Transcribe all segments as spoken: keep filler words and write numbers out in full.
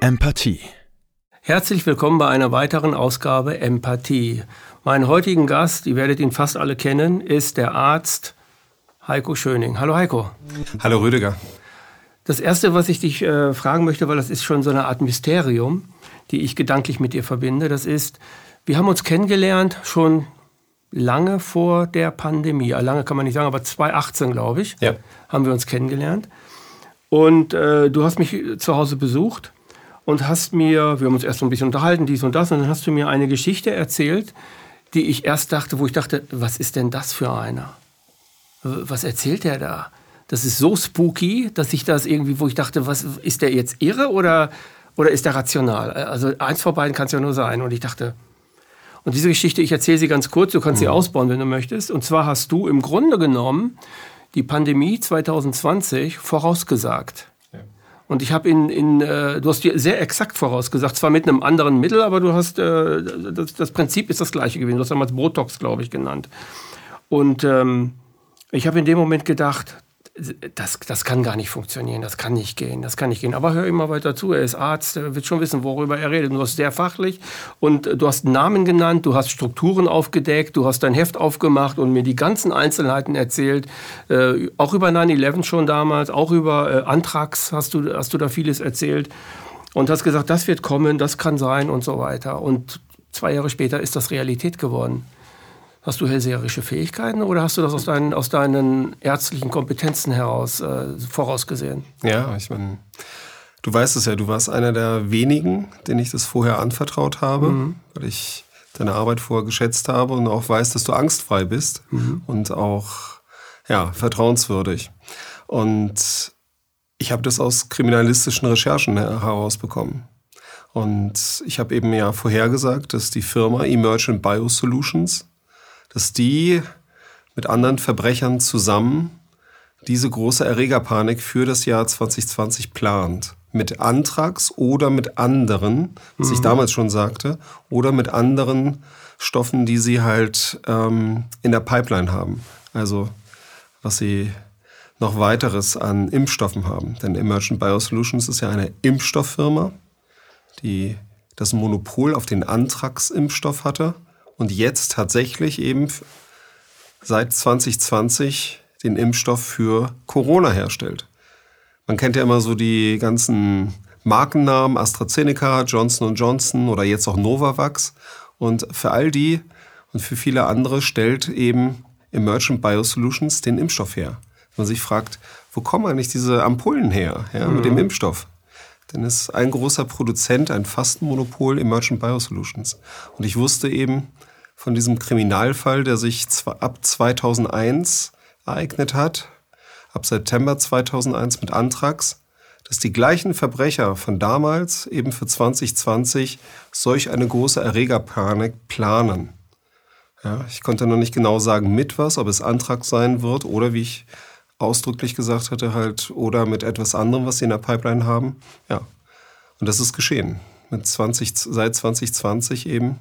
Empathie. Herzlich willkommen bei einer weiteren Ausgabe Empathie. Mein heutigen Gast, ihr werdet ihn fast alle kennen, ist der Arzt Heiko Schöning. Hallo Heiko. Hallo Rüdiger. Das Erste, was ich dich äh, fragen möchte, weil das ist schon so eine Art Mysterium, die ich gedanklich mit dir verbinde, das ist, wir haben uns kennengelernt schon lange vor der Pandemie. Lange kann man nicht sagen, aber zweitausendachtzehn, glaube ich, ja. haben wir uns kennengelernt. Und äh, du hast mich zu Hause besucht und hast mir, wir haben uns erst so ein bisschen unterhalten, dies und das, und dann hast du mir eine Geschichte erzählt, die ich erst dachte, wo ich dachte, was ist denn das für einer? Was erzählt der da? Das ist so spooky, dass ich das irgendwie, wo ich dachte, was ist der jetzt irre oder, oder ist der rational? Also eins von beiden kann es ja nur sein. Und ich dachte, und diese Geschichte, ich erzähle sie ganz kurz, du kannst mhm. sie ausbauen, wenn du möchtest. Und zwar hast du im Grunde genommen die Pandemie zwanzig zwanzig vorausgesagt. Ja. Und ich habe in, in äh, du hast dir sehr exakt vorausgesagt, zwar mit einem anderen Mittel, aber du hast, äh, das, das Prinzip ist das gleiche gewesen. Du hast damals Botox, glaube ich, genannt. Und ähm, ich habe in dem Moment gedacht, das, das kann gar nicht funktionieren, das kann nicht gehen, das kann nicht gehen. Aber hör immer weiter zu, er ist Arzt, er wird schon wissen, worüber er redet. Du hast sehr fachlich und du hast Namen genannt, du hast Strukturen aufgedeckt, du hast dein Heft aufgemacht und mir die ganzen Einzelheiten erzählt. Äh, auch über neun elf schon damals, auch über äh, Anthrax hast du, hast du da vieles erzählt. Und hast gesagt, das wird kommen, das kann sein und so weiter. Und zwei Jahre später ist das Realität geworden. Hast du hellseherische Fähigkeiten oder hast du das aus deinen, aus deinen ärztlichen Kompetenzen heraus äh, vorausgesehen? Ja, ich meine, du weißt es ja, du warst einer der wenigen, denen ich das vorher anvertraut habe, mhm. weil ich deine Arbeit vorher geschätzt habe und auch weiß, dass du angstfrei bist mhm. und auch ja, vertrauenswürdig. Und ich habe das aus kriminalistischen Recherchen herausbekommen. Und ich habe eben ja vorhergesagt, dass die Firma Emergent Biosolutions, dass die mit anderen Verbrechern zusammen diese große Erregerpanik für das Jahr zwanzig zwanzig plant. Mit Anthrax oder mit anderen, was mhm. ich damals schon sagte, oder mit anderen Stoffen, die sie halt ähm, in der Pipeline haben. Also was sie noch weiteres an Impfstoffen haben. Denn Emergent Biosolutions ist ja eine Impfstofffirma, die das Monopol auf den Anthrax-Impfstoff hatte. Und jetzt tatsächlich eben seit zwanzig zwanzig den Impfstoff für Corona herstellt. Man kennt ja immer so die ganzen Markennamen, AstraZeneca, Johnson und Johnson oder jetzt auch Novavax. Und für all die und für viele andere stellt eben Emergent Biosolutions den Impfstoff her. Man sich fragt, wo kommen eigentlich diese Ampullen her, ja, mhm. mit dem Impfstoff? Denn es ist ein großer Produzent, ein Fastenmonopol, Emergent Biosolutions. Und ich wusste eben von diesem Kriminalfall, der sich ab zweitausendeins ereignet hat, ab September zweitausendeins mit Anthrax, dass die gleichen Verbrecher von damals eben für zwanzig zwanzig solch eine große Erregerpanik planen. Ja, ich konnte noch nicht genau sagen, mit was, ob es Anthrax sein wird oder, wie ich ausdrücklich gesagt hatte, halt oder mit etwas anderem, was sie in der Pipeline haben. Ja, und das ist geschehen. Mit zwanzig, seit zwanzig zwanzig eben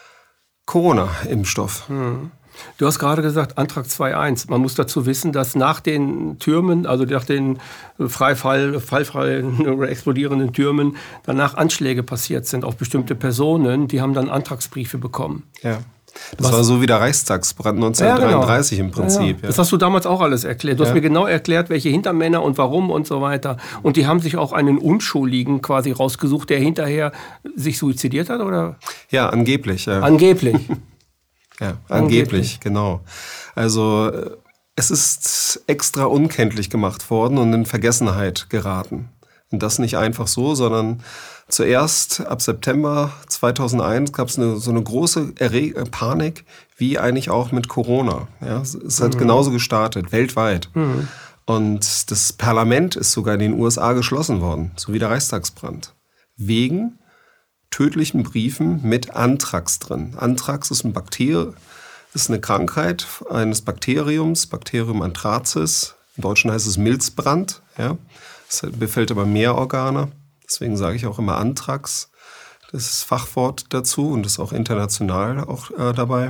Corona-Impfstoff. Hm. Du hast gerade gesagt, Anthrax zwei Punkt eins. Man muss dazu wissen, dass nach den Türmen, also nach den Freifall, fallfreien oder explodierenden Türmen, danach Anschläge passiert sind auf bestimmte Personen, die haben dann Antragsbriefe bekommen. Ja. Das Was? war so wie der Reichstagsbrand neunzehnhundertdreiunddreißig ja, genau. im Prinzip. Ja. Ja. Das hast du damals auch alles erklärt. Du ja. hast mir genau erklärt, welche Hintermänner und warum und so weiter. Und die haben sich auch einen Unschuldigen quasi rausgesucht, der hinterher sich suizidiert hat, oder? Ja, angeblich. Ja. Angeblich. ja, angeblich, angeblich, genau. Also es ist extra unkenntlich gemacht worden und in Vergessenheit geraten. Und das nicht einfach so, sondern zuerst ab September zweitausendeins gab es eine, so eine große Erre- Panik, wie eigentlich auch mit Corona. Ja, es hat mhm. genauso gestartet, weltweit. Mhm. Und das Parlament ist sogar in den U S A geschlossen worden, so wie der Reichstagsbrand. Wegen tödlichen Briefen mit Anthrax drin. Anthrax ist ein Bakterium, ist eine Krankheit eines Bakteriums, Bacterium anthracis. Im Deutschen heißt es Milzbrand. Ja. Es befällt aber mehr Organe. Deswegen sage ich auch immer Anthrax. Das ist das Fachwort dazu und ist auch international auch äh, dabei.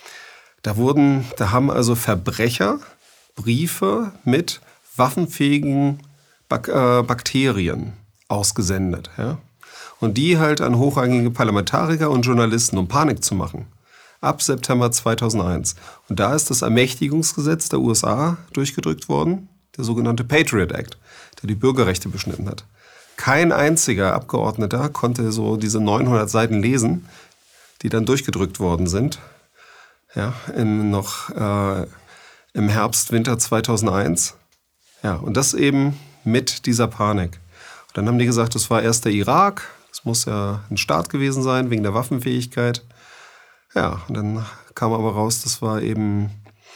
Da wurden, da haben also Verbrecher Briefe mit waffenfähigen Bak- äh, Bakterien ausgesendet. Ja? Und die halt an hochrangige Parlamentariker und Journalisten, um Panik zu machen. Ab September zweitausendeins. Und da ist das Ermächtigungsgesetz der U S A durchgedrückt worden, der sogenannte Patriot Act, der die Bürgerrechte beschnitten hat. Kein einziger Abgeordneter konnte so diese neunhundert Seiten lesen, die dann durchgedrückt worden sind. Ja, im, noch äh, im Herbst, Winter zweitausendeins. Ja, und das eben mit dieser Panik. Und dann haben die gesagt, das war erst der Irak, das muss ja ein Staat gewesen sein, wegen der Waffenfähigkeit. Ja, und dann kam aber raus, das war eben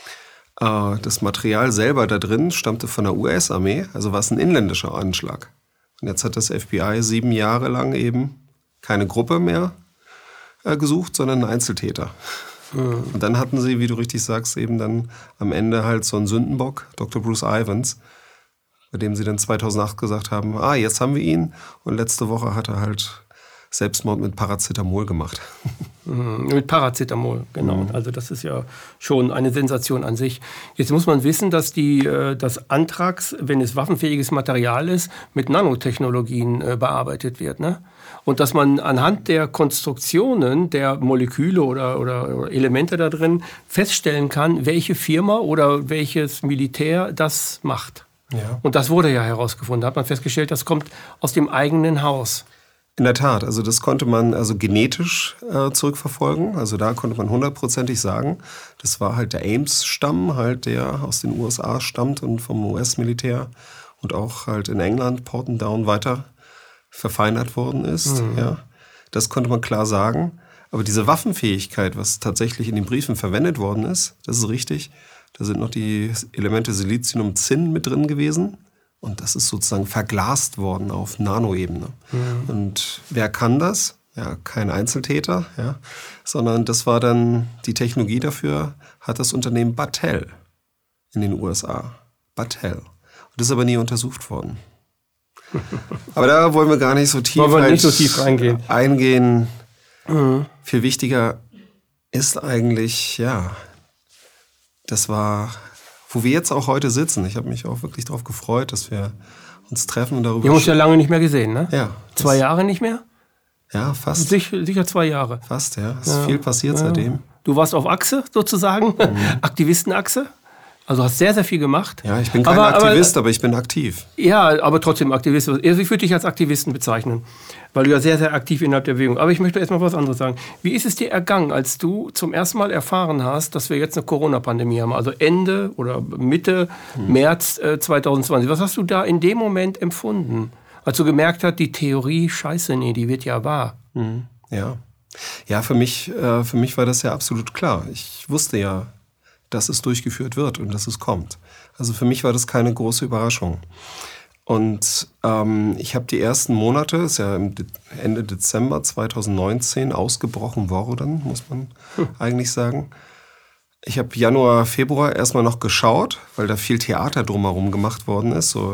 äh, das Material selber da drin, stammte von der U S-Armee, also war es ein inländischer Anschlag. Und jetzt hat das F B I sieben Jahre lang eben keine Gruppe mehr äh, gesucht, sondern einen Einzeltäter. Mhm. Und dann hatten sie, wie du richtig sagst, eben dann am Ende halt so einen Sündenbock, Doktor Bruce Ivans, bei dem sie dann zweitausendacht gesagt haben, ah, jetzt haben wir ihn. Und letzte Woche hat er halt Selbstmord mit Paracetamol gemacht. Mhm, mit Paracetamol, genau. Mhm. Also das ist ja schon eine Sensation an sich. Jetzt muss man wissen, dass die, das Anthrax, wenn es waffenfähiges Material ist, mit Nanotechnologien äh, bearbeitet wird, ne? Und dass man anhand der Konstruktionen der Moleküle oder, oder Elemente da drin feststellen kann, welche Firma oder welches Militär das macht. Ja. Und das wurde ja herausgefunden. Da hat man festgestellt, das kommt aus dem eigenen Haus. In der Tat, also das konnte man also genetisch äh, zurückverfolgen. Also da konnte man hundertprozentig sagen, das war halt der Ames-Stamm, halt der aus den U S A stammt und vom U S-Militär und auch halt in England, Porton Down, weiter verfeinert worden ist. Mhm. Ja, das konnte man klar sagen. Aber diese Waffenfähigkeit, was tatsächlich in den Briefen verwendet worden ist, das ist richtig. Da sind noch die Elemente Silizium und Zinn mit drin gewesen. Und das ist sozusagen verglast worden auf Nanoebene. Mhm. Und wer kann das? Ja, kein Einzeltäter, ja, sondern das war dann die Technologie dafür, hat das Unternehmen Battelle in den U S A. Battelle. Und das ist aber nie untersucht worden. Aber da wollen wir gar nicht so tief, wollen wir nicht so tief reingehen. eingehen. Mhm. Viel wichtiger ist eigentlich, ja, das war, wo wir jetzt auch heute sitzen. Ich habe mich auch wirklich darauf gefreut, dass wir uns treffen und darüber. Wir haben uns ja lange nicht mehr gesehen, ne? Ja. Zwei Jahre nicht mehr? Ja, fast. Sicher, sicher zwei Jahre. Fast, ja. Es ist ja. viel passiert ja. seitdem. Du warst auf Achse sozusagen, mhm. Aktivistenachse. Also hast sehr, sehr viel gemacht. Ja, ich bin kein aber, Aktivist, aber, aber ich bin aktiv. Ja, aber trotzdem Aktivist. Also ich würde dich als Aktivisten bezeichnen, weil du ja sehr, sehr aktiv innerhalb der Bewegung. Aber ich möchte erst mal was anderes sagen. Wie ist es dir ergangen, als du zum ersten Mal erfahren hast, dass wir jetzt eine Corona-Pandemie haben? Also Ende oder Mitte hm. März äh, zwanzig zwanzig. Was hast du da in dem Moment empfunden, als du gemerkt hast, die Theorie, scheiße, nee, die wird ja wahr? Hm. Ja, ja für, mich, äh, für mich war das ja absolut klar. Ich wusste ja, dass es durchgeführt wird und dass es kommt. Also für mich war das keine große Überraschung. Und ähm, ich habe die ersten Monate, ist ja Ende Dezember zweitausendneunzehn ausgebrochen worden, muss man hm. eigentlich sagen. Ich habe Januar, Februar erstmal noch geschaut, weil da viel Theater drumherum gemacht worden ist. So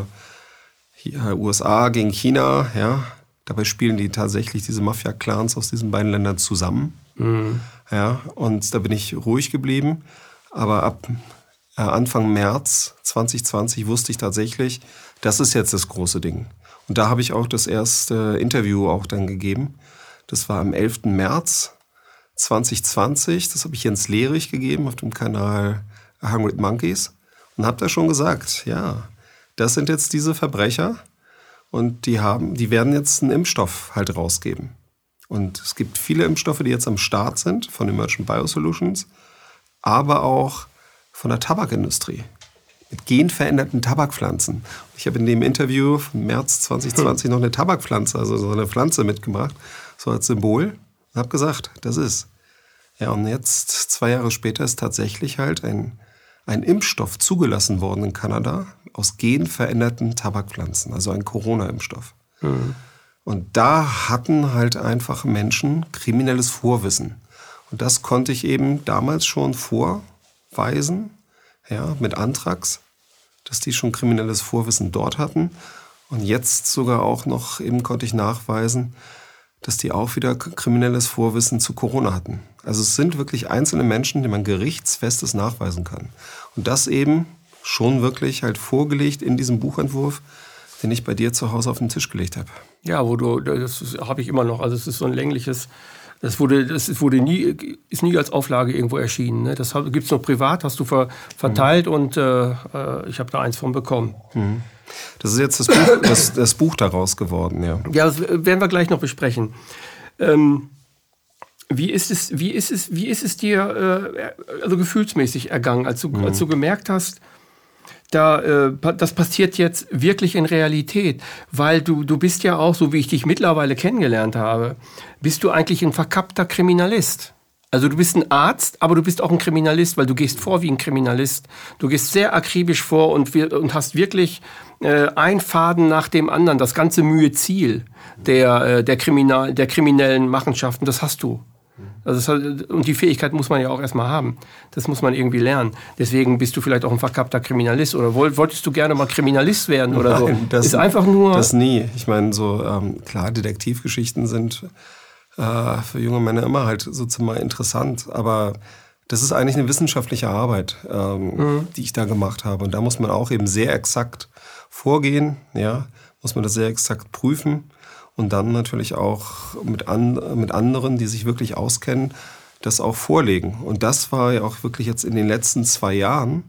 hier, U S A gegen China, ja. Dabei spielen die tatsächlich diese Mafia-Clans aus diesen beiden Ländern zusammen. Mhm. Ja, und da bin ich ruhig geblieben. Aber ab äh, Anfang März zwanzig zwanzig wusste ich tatsächlich, das ist jetzt das große Ding. Und da habe ich auch das erste Interview auch dann gegeben. Das war am elften März zwanzig zwanzig. Das habe ich Jens Lehrich gegeben auf dem Kanal Hungry Monkeys. Und habe da schon gesagt, ja, das sind jetzt diese Verbrecher. Und die haben, die werden jetzt einen Impfstoff halt rausgeben. Und es gibt viele Impfstoffe, die jetzt am Start sind von Emergent Biosolutions, aber auch von der Tabakindustrie mit genveränderten Tabakpflanzen. Ich habe in dem Interview von März zwanzig zwanzig noch eine Tabakpflanze, also so eine Pflanze mitgebracht, so als Symbol, und habe gesagt, das ist. Ja, und jetzt, zwei Jahre später, ist tatsächlich halt ein, ein Impfstoff zugelassen worden in Kanada aus genveränderten Tabakpflanzen, also ein Corona-Impfstoff. Mhm. Und da hatten halt einfach Menschen kriminelles Vorwissen. Und das konnte ich eben damals schon vorweisen, ja, mit Anthrax, dass die schon kriminelles Vorwissen dort hatten. Und jetzt sogar auch noch eben konnte ich nachweisen, dass die auch wieder kriminelles Vorwissen zu Corona hatten. Also es sind wirklich einzelne Menschen, die man gerichtsfestes nachweisen kann. Und das eben schon wirklich halt vorgelegt in diesem Buchentwurf, den ich bei dir zu Hause auf den Tisch gelegt habe. Ja, wo du, das habe ich immer noch. Also es ist so ein längliches, das wurde, das wurde nie, ist nie als Auflage irgendwo erschienen. Ne? Das gibt es nur privat, hast du ver, verteilt mhm. und äh, ich habe da eins von bekommen. Mhm. Das ist jetzt das Buch, das, das Buch daraus geworden, ja. Ja, das werden wir gleich noch besprechen. Ähm, wie ist es, wie ist es, wie ist es dir äh, also gefühlsmäßig ergangen, als du, mhm. als du gemerkt hast, da, äh, das passiert jetzt wirklich in Realität, weil du, du bist ja auch, so wie ich dich mittlerweile kennengelernt habe, bist du eigentlich ein verkappter Kriminalist. Also du bist ein Arzt, aber du bist auch ein Kriminalist, weil du gehst vor wie ein Kriminalist. Du gehst sehr akribisch vor und, und hast wirklich äh, ein Faden nach dem anderen, das ganze Mühe-Ziel der, äh, der, Kriminal, der kriminellen Machenschaften, das hast du. Also das, und die Fähigkeit muss man ja auch erstmal haben. Das muss man irgendwie lernen. Deswegen bist du vielleicht auch ein verkappter Kriminalist. Oder wolltest du gerne mal Kriminalist werden oder Nein, so? Das ist einfach nur. Das nie. Ich meine, so ähm, klar, Detektivgeschichten sind äh, für junge Männer immer halt sozusagen mal interessant. Aber das ist eigentlich eine wissenschaftliche Arbeit, ähm, mhm. die ich da gemacht habe. Und da muss man auch eben sehr exakt vorgehen. Ja, muss man das sehr exakt prüfen. Und dann natürlich auch mit, an, mit anderen, die sich wirklich auskennen, das auch vorlegen. Und das war ja auch wirklich jetzt in den letzten zwei Jahren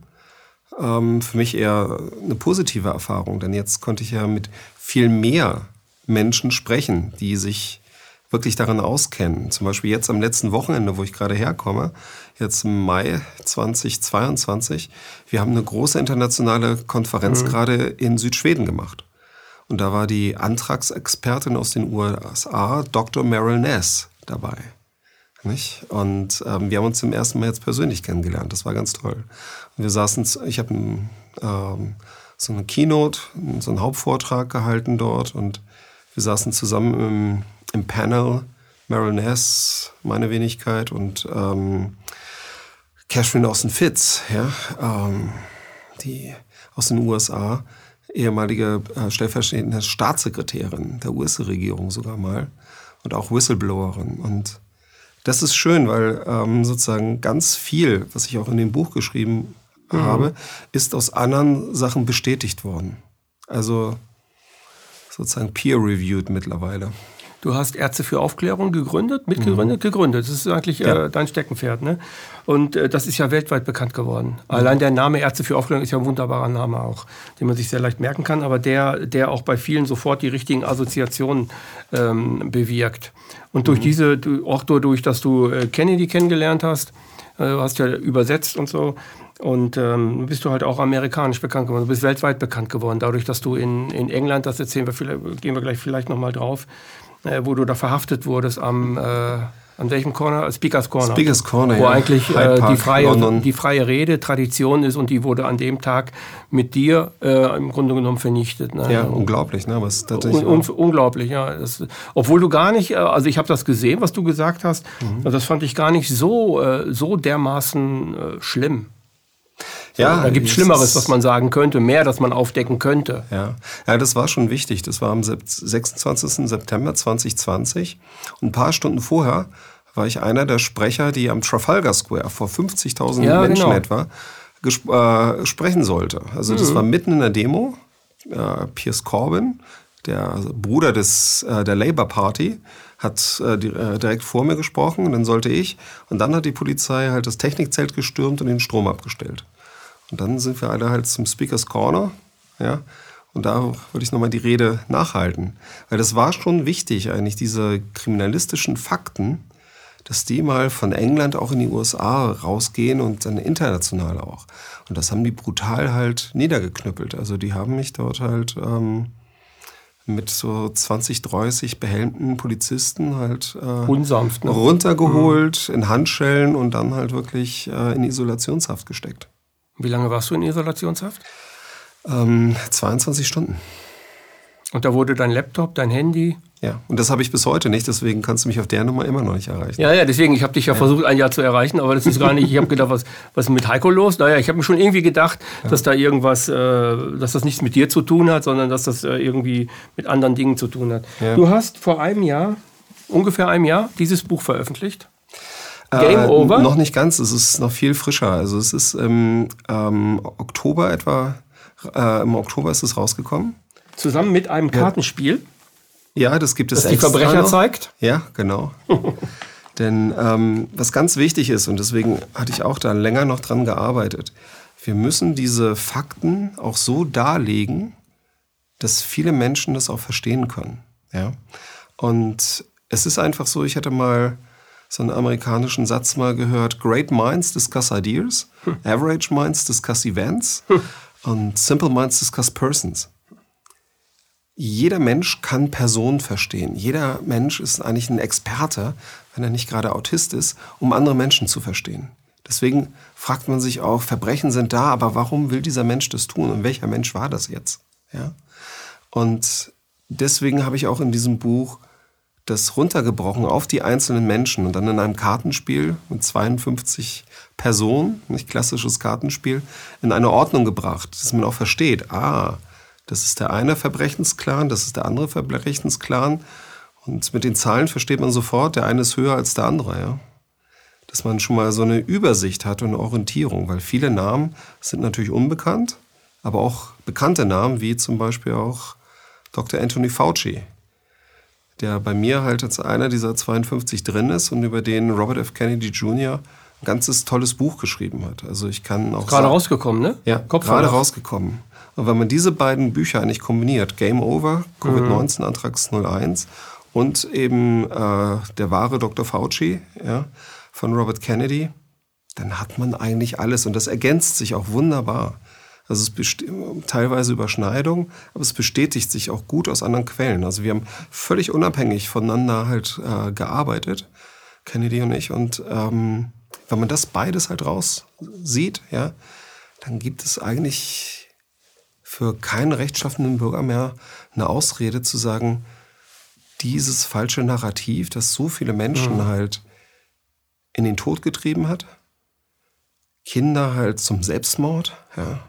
ähm, für mich eher eine positive Erfahrung. Denn jetzt konnte ich ja mit viel mehr Menschen sprechen, die sich wirklich darin auskennen. Zum Beispiel jetzt am letzten Wochenende, wo ich gerade herkomme, jetzt im Mai zweitausendzweiundzwanzig. Wir haben eine große internationale Konferenz mhm. gerade in Südschweden gemacht. Und da war die Antragsexpertin aus den U S A, Doktor Meryl Nass, dabei. Nicht? Und ähm, wir haben uns zum ersten Mal jetzt persönlich kennengelernt. Das war ganz toll. Und wir saßen, ich habe ein, ähm, so eine Keynote, so einen Hauptvortrag gehalten dort. Und wir saßen zusammen im, im Panel. Meryl Nass, meine Wenigkeit, und ähm, Catherine Austin Fitts, ja, ähm, die aus den U S A, ehemalige äh, stellvertretende Staatssekretärin der U S-Regierung sogar mal und auch Whistleblowerin. Und das ist schön, weil ähm, sozusagen ganz viel, was ich auch in dem Buch geschrieben mhm. habe, ist aus anderen Sachen bestätigt worden. Also sozusagen peer-reviewed mittlerweile. Du hast Ärzte für Aufklärung gegründet, mitgegründet, mhm. gegründet. Das ist eigentlich äh, ja. dein Steckenpferd, ne? Und äh, das ist ja weltweit bekannt geworden. Mhm. Allein der Name Ärzte für Aufklärung ist ja ein wunderbarer Name auch, den man sich sehr leicht merken kann, aber der, der auch bei vielen sofort die richtigen Assoziationen ähm, bewirkt. Und durch mhm. diese, auch dadurch, dass du äh, Kennedy kennengelernt hast, äh, du hast ja übersetzt und so, und ähm, bist du halt auch amerikanisch bekannt geworden. Du bist weltweit bekannt geworden, dadurch, dass du in, in England, das erzählen wir, vielleicht, gehen wir gleich vielleicht nochmal drauf, äh, wo du da verhaftet wurdest am, äh, an welchem Corner? Speakers Corner. Speakers Corner, wo ja. eigentlich äh, die, freie, die freie Rede Tradition ist, und die wurde an dem Tag mit dir äh, im Grunde genommen vernichtet. Ne? Ja, unglaublich. Ne? Was tatsächlich un, un, unglaublich, ja. Das, obwohl du gar nicht, also ich habe das gesehen, was du gesagt hast, mhm. und das fand ich gar nicht so, äh, so dermaßen äh, schlimm. Ja, da gibt es Schlimmeres, was man sagen könnte, mehr, das man aufdecken könnte. Ja. ja, das war schon wichtig. Das war am sechsundzwanzigsten September zweitausendzwanzig. Und ein paar Stunden vorher war ich einer der Sprecher, die am Trafalgar Square vor fünfzigtausend ja, Menschen genau. etwa gesp- äh, sprechen sollte. Also das mhm. war mitten in der Demo. Äh, Piers Corbyn, der Bruder des, äh, der Labour Party, hat äh, direkt vor mir gesprochen, und dann sollte ich. Und dann hat die Polizei halt das Technikzelt gestürmt und den Strom abgestellt. Und dann sind wir alle halt zum Speakers Corner, ja. Und da würde ich nochmal die Rede nachhalten. Weil das war schon wichtig eigentlich, diese kriminalistischen Fakten, dass die mal von England auch in die U S A rausgehen und dann international auch. Und das haben die brutal halt niedergeknüppelt. Also die haben mich dort halt ähm, mit so zwanzig, dreißig behelmten Polizisten halt äh, Unsanft, ne? runtergeholt, mhm. in Handschellen und dann halt wirklich äh, in Isolationshaft gesteckt. Wie lange warst du in Isolationshaft? Ähm, zweiundzwanzig Stunden. Und da wurde dein Laptop, dein Handy? Ja, und das habe ich bis heute nicht, deswegen kannst du mich auf der Nummer immer noch nicht erreichen. Ja, ja, deswegen, ich habe dich ja, ja versucht, ein Jahr zu erreichen, aber das ist gar nicht, ich habe gedacht, was, was ist mit Heiko los? Naja, ich habe mir schon irgendwie gedacht, ja. dass da irgendwas, äh, dass das nichts mit dir zu tun hat, sondern dass das äh, irgendwie mit anderen Dingen zu tun hat. Ja. Du hast vor einem Jahr, ungefähr einem Jahr, dieses Buch veröffentlicht. Game äh, Over? Noch nicht ganz, es ist noch viel frischer. Also es ist im ähm, Oktober etwa, äh, im Oktober ist es rausgekommen. Zusammen mit einem Kartenspiel. Ja, das gibt es das die Verbrecher noch. Zeigt. Ja, genau. Denn ähm, was ganz wichtig ist, und deswegen hatte ich auch da länger noch dran gearbeitet, wir müssen diese Fakten auch so darlegen, dass viele Menschen das auch verstehen können. Ja? Und es ist einfach so, ich hatte mal so einen amerikanischen Satz mal gehört, Great Minds discuss ideas, hm. Average Minds discuss events hm. und Simple Minds discuss persons. Jeder Mensch kann Personen verstehen. Jeder Mensch ist eigentlich ein Experte, wenn er nicht gerade Autist ist, um andere Menschen zu verstehen. Deswegen fragt man sich auch, Verbrechen sind da, aber warum will dieser Mensch das tun? Und welcher Mensch war das jetzt? Ja? Und deswegen habe ich auch in diesem Buch das runtergebrochen auf die einzelnen Menschen und dann in einem Kartenspiel mit zweiundfünfzig Personen, nicht klassisches Kartenspiel, in eine Ordnung gebracht, dass man auch versteht, ah, das ist der eine Verbrechensclan, das ist der andere Verbrechensclan und mit den Zahlen versteht man sofort, der eine ist höher als der andere, ja. Dass man schon mal so eine Übersicht hat und eine Orientierung, weil viele Namen sind natürlich unbekannt, aber auch bekannte Namen, wie zum Beispiel auch Doktor Anthony Fauci, der bei mir halt als einer dieser zweiundfünfzig drin ist und über den Robert F. Kennedy Junior ein ganzes tolles Buch geschrieben hat. Also ich kann auch gerade sagen, rausgekommen, ne? Ja, gerade rausgekommen. Und wenn man diese beiden Bücher eigentlich kombiniert, Game Over, Covid neunzehn, mhm. Anthrax null eins und eben äh, der wahre Doktor Fauci, ja, von Robert Kennedy, dann hat man eigentlich alles und das ergänzt sich auch wunderbar. Also es besteht teilweise Überschneidung, aber es bestätigt sich auch gut aus anderen Quellen. Also wir haben völlig unabhängig voneinander halt äh, gearbeitet, Kennedy und ich. Und ähm, wenn man das beides halt raus sieht, ja, dann gibt es eigentlich für keinen rechtschaffenden Bürger mehr eine Ausrede zu sagen, dieses falsche Narrativ, das so viele Menschen mhm. halt in den Tod getrieben hat, Kinder halt zum Selbstmord, ja.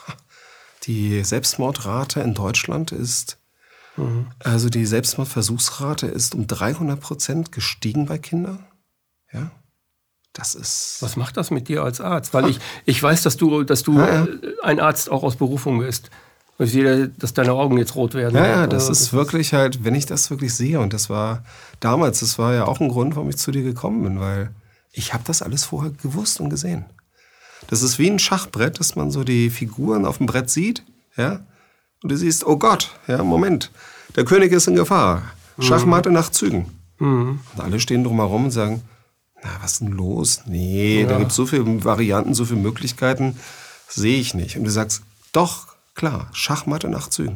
Die Selbstmordrate in Deutschland ist, mhm. also die Selbstmordversuchsrate ist um dreihundert Prozent gestiegen bei Kindern. Ja, das ist. Was macht das mit dir als Arzt? Weil ich, ich weiß, dass du, dass du ja, ja. ein Arzt auch aus Berufung bist. Ich sehe, dass deine Augen jetzt rot werden. Ja, ja, das also, ist das wirklich halt, wenn ich das wirklich sehe, und das war damals, das war ja auch ein Grund, warum ich zu dir gekommen bin, weil ich habe das alles vorher gewusst und gesehen. Das ist wie ein Schachbrett, dass man so die Figuren auf dem Brett sieht, ja, und du siehst, oh Gott, ja, Moment, der König ist in Gefahr, mhm. Schachmatte nach Zügen. Mhm. Und alle stehen drumherum und sagen, na, was ist denn los? Nee, ja. Da gibt es so viele Varianten, so viele Möglichkeiten, sehe ich nicht. Und du sagst, doch, klar, Schachmatte nach Zügen.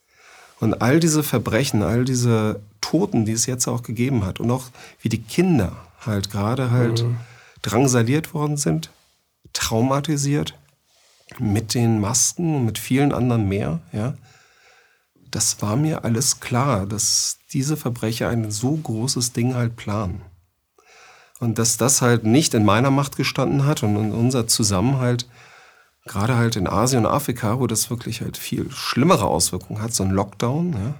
Und all diese Verbrechen, all diese Toten, die es jetzt auch gegeben hat und auch wie die Kinder halt gerade halt mhm. drangsaliert worden sind, traumatisiert mit den Masken und mit vielen anderen mehr, ja, das war mir alles klar, dass diese Verbrecher ein so großes Ding halt planen. Und dass das halt nicht in meiner Macht gestanden hat und in unser Zusammenhalt, gerade halt in Asien und Afrika, wo das wirklich halt viel schlimmere Auswirkungen hat, so ein Lockdown, ja,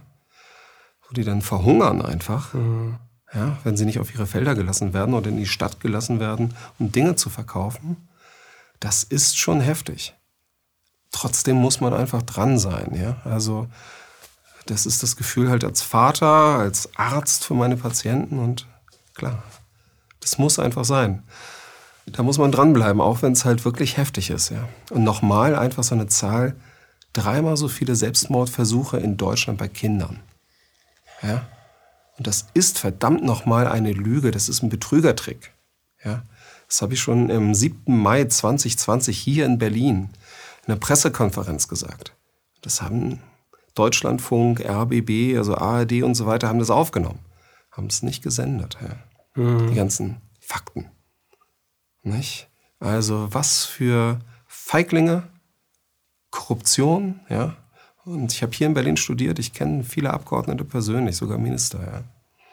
wo die dann verhungern einfach, mhm. ja, wenn sie nicht auf ihre Felder gelassen werden oder in die Stadt gelassen werden, um Dinge zu verkaufen. Das ist schon heftig. Trotzdem muss man einfach dran sein, ja. Also das ist das Gefühl halt als Vater, als Arzt für meine Patienten und klar, das muss einfach sein. Da muss man dranbleiben, auch wenn es halt wirklich heftig ist, ja. Und nochmal einfach so eine Zahl, dreimal so viele Selbstmordversuche in Deutschland bei Kindern, ja. Und das ist verdammt nochmal eine Lüge, das ist ein Betrügertrick, ja. Das habe ich schon am siebten Mai zweitausendzwanzig hier in Berlin in einer Pressekonferenz gesagt. Das haben Deutschlandfunk, R B B, also A R D und so weiter, haben das aufgenommen. Haben es nicht gesendet. Ja. Mhm. Die ganzen Fakten. Nicht? Also was für Feiglinge, Korruption. Ja? Und ich habe hier in Berlin studiert. Ich kenne viele Abgeordnete persönlich, sogar Minister. Ja.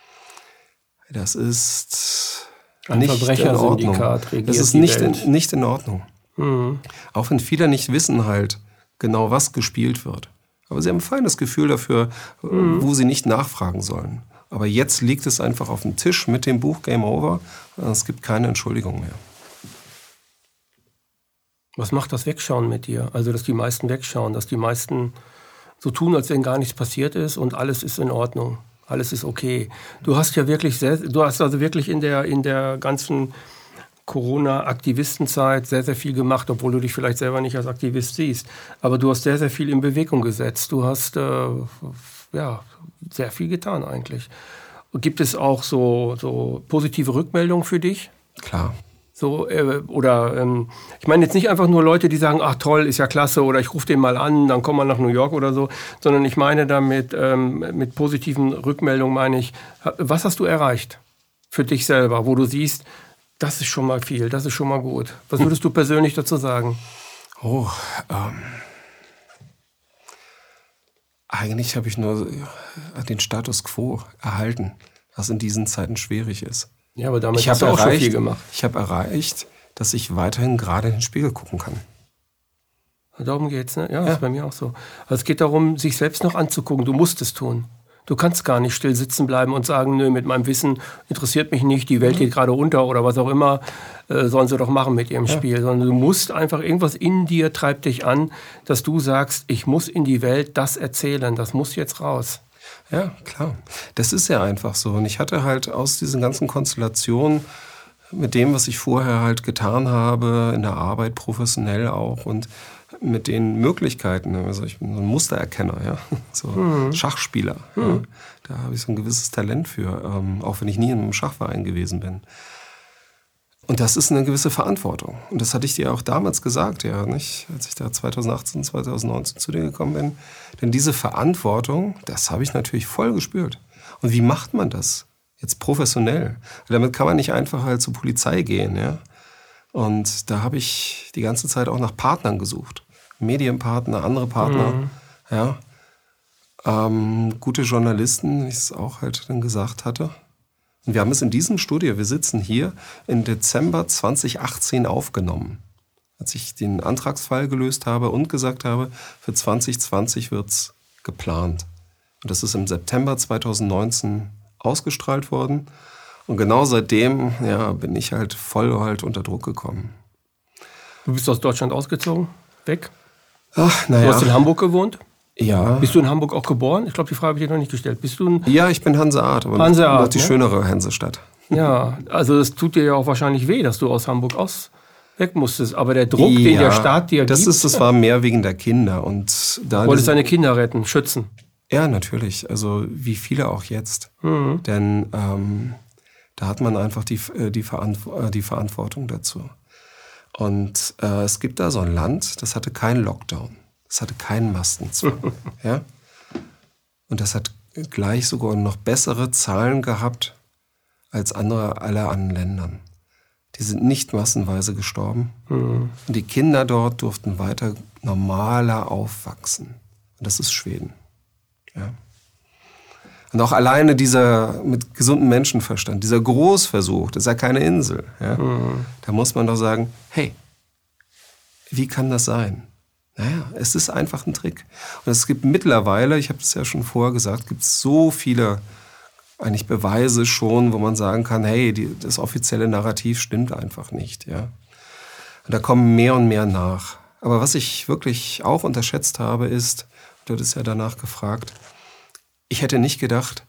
Das ist... Ein nicht Verbrechersyndikat regiert Das ist die nicht Welt. in, nicht in Ordnung. Mhm. Auch wenn viele nicht wissen halt genau, was gespielt wird. Aber sie haben ein feines Gefühl dafür, mhm. wo sie nicht nachfragen sollen. Aber jetzt liegt es einfach auf dem Tisch mit dem Buch Game Over. Es gibt keine Entschuldigung mehr. Was macht das Wegschauen mit dir? Also, dass die meisten wegschauen, dass die meisten so tun, als wenn gar nichts passiert ist und alles ist in Ordnung, alles ist okay. Du hast ja wirklich sehr, du hast also wirklich in der, in der ganzen Corona-Aktivistenzeit sehr, sehr viel gemacht, obwohl du dich vielleicht selber nicht als Aktivist siehst. Aber du hast sehr, sehr viel in Bewegung gesetzt. Du hast äh, ja, sehr viel getan eigentlich. Gibt es auch so, so positive Rückmeldungen für dich? Klar. So, äh, oder ähm, ich meine jetzt nicht einfach nur Leute, die sagen, ach toll, ist ja klasse, oder ich rufe den mal an, dann kommen wir nach New York oder so, sondern ich meine damit, ähm, mit positiven Rückmeldungen meine ich, was hast du erreicht für dich selber, wo du siehst, das ist schon mal viel, das ist schon mal gut. Was würdest du persönlich dazu sagen? Oh, ähm, eigentlich habe ich nur den Status quo erhalten, was in diesen Zeiten schwierig ist. Ja, aber damit ich hast du auch erreicht, schon viel gemacht. Ich habe erreicht, dass ich weiterhin gerade in den Spiegel gucken kann. Darum geht's, ne? Ja, ja, ist bei mir auch so. Also es geht darum, sich selbst noch anzugucken. Du musst es tun. Du kannst gar nicht still sitzen bleiben und sagen, nö, mit meinem Wissen interessiert mich nicht, die Welt mhm. geht gerade unter oder was auch immer, äh, sollen sie doch machen mit ihrem ja. Spiel. Sondern du musst einfach, irgendwas in dir treibt dich an, dass du sagst, ich muss in die Welt das erzählen, das muss jetzt raus. Ja, klar. Das ist ja einfach so. Und ich hatte halt aus diesen ganzen Konstellationen mit dem, was ich vorher halt getan habe, in der Arbeit, professionell auch und mit den Möglichkeiten, also ich bin so ein Mustererkenner, ja, so mhm. Schachspieler, mhm. ja. Da habe ich so ein gewisses Talent für, ähm, auch wenn ich nie in einem Schachverein gewesen bin. Und das ist eine gewisse Verantwortung. Und das hatte ich dir auch damals gesagt, ja, nicht, als ich da zweitausendachtzehn, zweitausendneunzehn zu dir gekommen bin. Denn diese Verantwortung, das habe ich natürlich voll gespürt. Und wie macht man das jetzt professionell? Damit kann man nicht einfach halt zur Polizei gehen, ja. Und da habe ich die ganze Zeit auch nach Partnern gesucht. Medienpartner, andere Partner, mhm. ja. Ähm, gute Journalisten, wie ich es auch halt dann gesagt hatte. Und wir haben es in diesem Studio, wir sitzen hier, im Dezember zweitausendachtzehn aufgenommen. Als ich den Antragsfall gelöst habe und gesagt habe, für zwanzig zwanzig wird's geplant. Und das ist im September zweitausendneunzehn ausgestrahlt worden. Und genau seitdem ja, bin ich halt voll halt unter Druck gekommen. Du bist aus Deutschland ausgezogen? Weg? Ach, naja. Du hast in Hamburg gewohnt? Ja. Bist du in Hamburg auch geboren? Ich glaube, die Frage habe ich dir noch nicht gestellt. Bist du ein ja, ich bin Hanseat, aber Hanseat, noch die ne? schönere Hansestadt. Ja, also es tut dir ja auch wahrscheinlich weh, dass du aus Hamburg aus weg musstest. Aber der Druck, ja, den der Staat dir das gibt... Ist, das war mehr wegen der Kinder. Und da du wolltest deine Kinder retten, schützen. Ja, natürlich. Also wie viele auch jetzt. Mhm. Denn ähm, da hat man einfach die, die, Verantw- die Verantwortung dazu. Und äh, es gibt da so ein Land, das hatte keinen Lockdown. Das hatte keinen Maskenzwang. Ja? Und das hat gleich sogar noch bessere Zahlen gehabt als andere, alle anderen Ländern. Die sind nicht massenweise gestorben. Mhm. Und die Kinder dort durften weiter normaler aufwachsen. Und das ist Schweden. Ja. Und auch alleine dieser mit gesundem Menschenverstand, dieser Großversuch, das ist ja keine Insel. Ja. Mhm. Da muss man doch sagen, hey, wie kann das sein? Naja, es ist einfach ein Trick. Und es gibt mittlerweile, ich habe es ja schon vorher gesagt, gibt es so viele eigentlich Beweise schon, wo man sagen kann, hey, die, das offizielle Narrativ stimmt einfach nicht. Ja? Und da kommen mehr und mehr nach. Aber was ich wirklich auch unterschätzt habe, ist, du hattest ja danach gefragt, ich hätte nicht gedacht,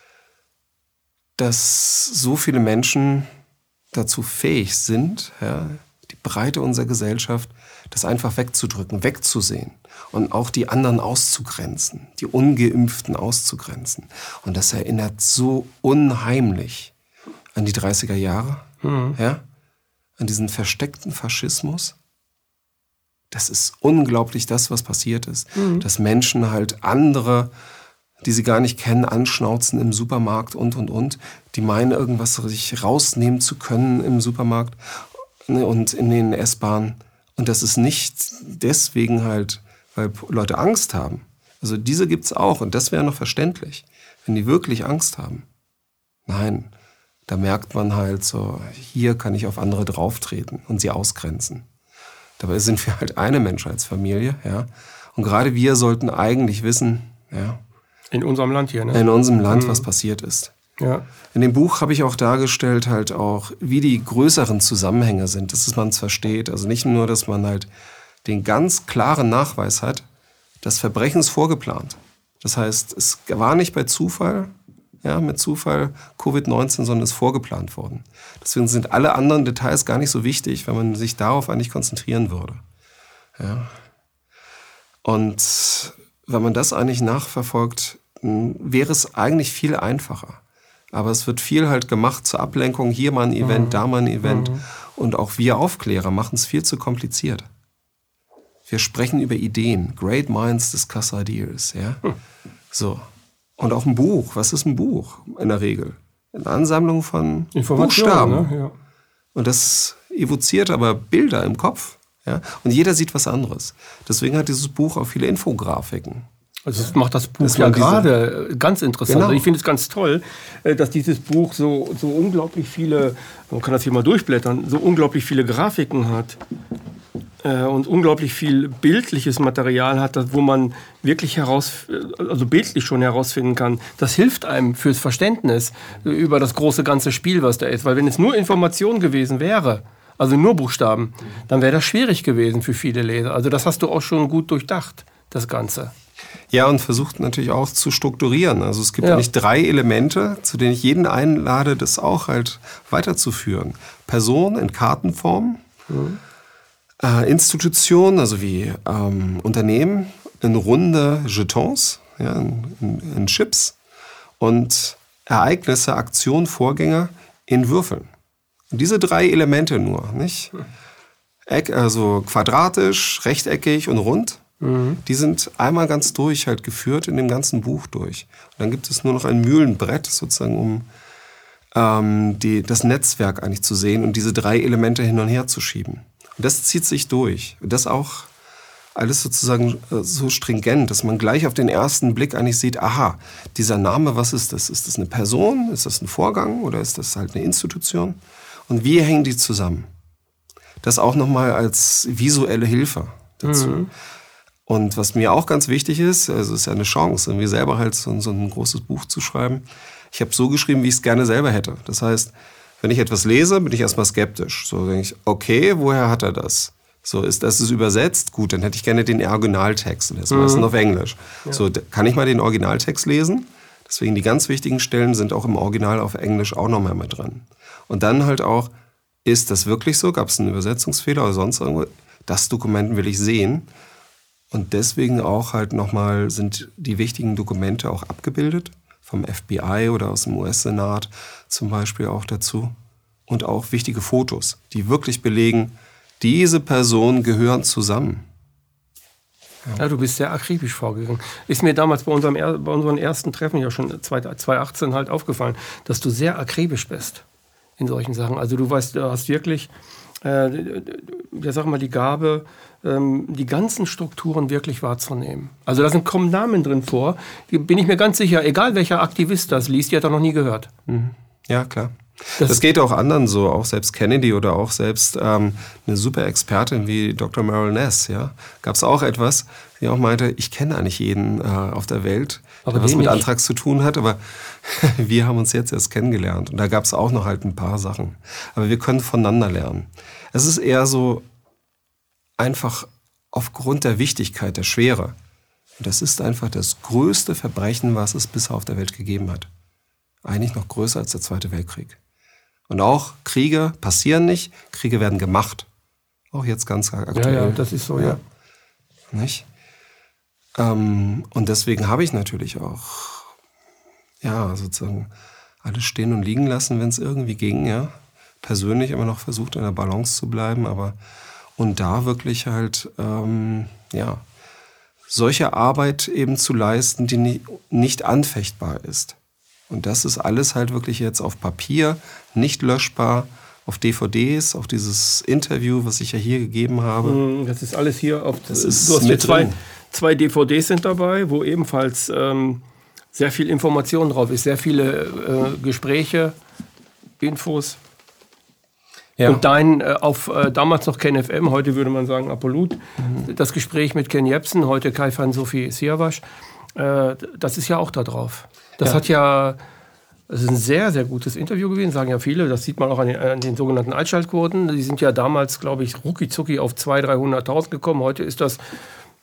dass so viele Menschen dazu fähig sind, ja, die Breite unserer Gesellschaft, das einfach wegzudrücken, wegzusehen und auch die anderen auszugrenzen, die Ungeimpften auszugrenzen. Und das erinnert so unheimlich an die dreißiger Jahre, mhm. ja, an diesen versteckten Faschismus. Das ist unglaublich, das, was passiert ist. Mhm. Dass Menschen halt andere, die sie gar nicht kennen, anschnauzen im Supermarkt und, und, und. Die meinen, irgendwas sich rausnehmen zu können im Supermarkt und in den S-Bahnen. Und das ist nicht deswegen halt, weil Leute Angst haben. Also diese gibt's auch und das wäre noch verständlich, wenn die wirklich Angst haben. Nein, da merkt man halt so, hier kann ich auf andere drauftreten und sie ausgrenzen. Dabei sind wir halt eine Menschheitsfamilie, ja. Und gerade wir sollten eigentlich wissen, ja. In unserem Land hier, ne? In unserem Land, mhm. was passiert ist. Ja. In dem Buch habe ich auch dargestellt halt auch, wie die größeren Zusammenhänge sind, dass man es versteht. Also nicht nur, dass man halt den ganz klaren Nachweis hat, Das Verbrechen ist vorgeplant. Das heißt, es war nicht bei Zufall, ja, mit Zufall Covid neunzehn, sondern ist vorgeplant worden. Deswegen sind alle anderen Details gar nicht so wichtig, wenn man sich darauf eigentlich konzentrieren würde. Ja. Und wenn man das eigentlich nachverfolgt, wäre es eigentlich viel einfacher. Aber es wird viel halt gemacht zur Ablenkung. Hier mal ein Event, mhm. da mal ein Event. Mhm. Und auch wir Aufklärer machen es viel zu kompliziert. Wir sprechen über Ideen. Great minds discuss ideas. Ja? Hm. So. Und auch ein Buch. Was ist ein Buch in der Regel? Eine Ansammlung von Buchstaben. Ne? Ja. Und das evoziert aber Bilder im Kopf. Ja? Und jeder sieht was anderes. Deswegen hat dieses Buch auch viele Infografiken. Also das macht das Buch das ja gerade diese... ganz interessant. Genau. Also ich finde es ganz toll, dass dieses Buch so, so unglaublich viele, man kann das hier mal durchblättern, so unglaublich viele Grafiken hat. Und unglaublich viel bildliches Material hat, wo man wirklich heraus, also bildlich schon herausfinden kann. Das hilft einem fürs Verständnis über das große ganze Spiel, was da ist. Weil wenn es nur Information gewesen wäre, also nur Buchstaben, dann wäre das schwierig gewesen für viele Leser. Also das hast du auch schon gut durchdacht, das Ganze. Ja, und versucht natürlich auch zu strukturieren. Also es gibt ja. nicht drei Elemente, zu denen ich jeden einlade, das auch halt weiterzuführen. Person in Kartenform, mhm. Äh, Institutionen, also wie ähm, Unternehmen, in runde Jetons, ja, in, in, in Chips und Ereignisse, Aktionen, Vorgänge in Würfeln. Und diese drei Elemente nur, nicht? Eck, also quadratisch, rechteckig und rund, mhm. die sind einmal ganz durch halt geführt in dem ganzen Buch durch. Und dann gibt es nur noch ein Mühlenbrett sozusagen, um ähm, die, das Netzwerk eigentlich zu sehen und diese drei Elemente hin und her zu schieben. Und das zieht sich durch. Und das auch alles sozusagen so stringent, dass man gleich auf den ersten Blick eigentlich sieht, aha, dieser Name, was ist das? Ist das eine Person? Ist das ein Vorgang? Oder ist das halt eine Institution? Und wie hängen die zusammen? Das auch nochmal als visuelle Hilfe dazu. Mhm. Und was mir auch ganz wichtig ist, also es ist ja eine Chance, mir selber halt so, so ein großes Buch zu schreiben. Ich habe so geschrieben, wie ich es gerne selber hätte. Das heißt, wenn ich etwas lese, bin ich erstmal skeptisch. So denke ich, okay, woher hat er das? So, ist das ist übersetzt? Gut, dann hätte ich gerne den Originaltext. Und das ist meistens mhm. auf Englisch. Ja. So, kann ich mal den Originaltext lesen? Deswegen die ganz wichtigen Stellen sind auch im Original auf Englisch auch nochmal mit drin. Und dann halt auch, ist das wirklich so? Gab es einen Übersetzungsfehler oder sonst irgendwo? Das Dokument will ich sehen. Und deswegen auch halt nochmal sind die wichtigen Dokumente auch abgebildet. Vom F B I oder aus dem U S-Senat zum Beispiel auch dazu. Und auch wichtige Fotos, die wirklich belegen, diese Personen gehören zusammen. Ja, du bist sehr akribisch vorgegangen. Ist mir damals bei, unserem, bei unseren ersten Treffen ja schon zwanzig achtzehn halt aufgefallen, dass du sehr akribisch bist in solchen Sachen. Also du weißt, du hast wirklich, äh, ja, sag mal, die Gabe, ähm, die ganzen Strukturen wirklich wahrzunehmen. Also da sind, kommen Namen drin vor, die bin ich mir ganz sicher, egal welcher Aktivist das liest, die hat er noch nie gehört. Mhm. Ja, klar. Das, das geht auch anderen so, auch selbst Kennedy oder auch selbst ähm, eine super Expertin wie Doktor Meryl Nass. Ja? Gab es auch etwas, die auch meinte, ich kenne eigentlich jeden äh, auf der Welt, aber der was mit Anthrax zu tun hat, aber wir haben uns jetzt erst kennengelernt. Und da gab es auch noch halt ein paar Sachen. Aber wir können voneinander lernen. Es ist eher so einfach aufgrund der Wichtigkeit, der Schwere. Und das ist einfach das größte Verbrechen, was es bisher auf der Welt gegeben hat. Eigentlich noch größer als der Zweite Weltkrieg. Und auch Kriege passieren nicht, Kriege werden gemacht. Auch jetzt ganz aktuell. Ja, ja, das ist so, ja. ja. Nicht? Ähm, und deswegen habe ich natürlich auch, ja, sozusagen alles stehen und liegen lassen, wenn es irgendwie ging, ja. Persönlich immer noch versucht, in der Balance zu bleiben, aber und da wirklich halt, ähm, ja, solche Arbeit eben zu leisten, die nie, nicht anfechtbar ist. Und das ist alles halt wirklich jetzt auf Papier, nicht löschbar, auf D V Ds, auf dieses Interview, was ich ja hier gegeben habe. Das ist alles hier auf. Das ist du hast hier mit zwei, drin. zwei D V Ds sind dabei, wo ebenfalls ähm, sehr viel Information drauf ist, sehr viele äh, Gespräche, Infos. Ja. Und dein äh, auf äh, damals noch Ken F M, heute würde man sagen Apollut, mhm. das Gespräch mit Ken Jebsen, heute Kaifan Sophie Siavash, äh, das ist ja auch da drauf. Das ja. hat ja, das ist ein sehr, sehr gutes Interview gewesen, sagen ja viele. Das sieht man auch an den, an den sogenannten Einschaltquoten. Die sind ja damals, glaube ich, rucki zucki auf zweihunderttausend, dreihunderttausend gekommen. Heute ist das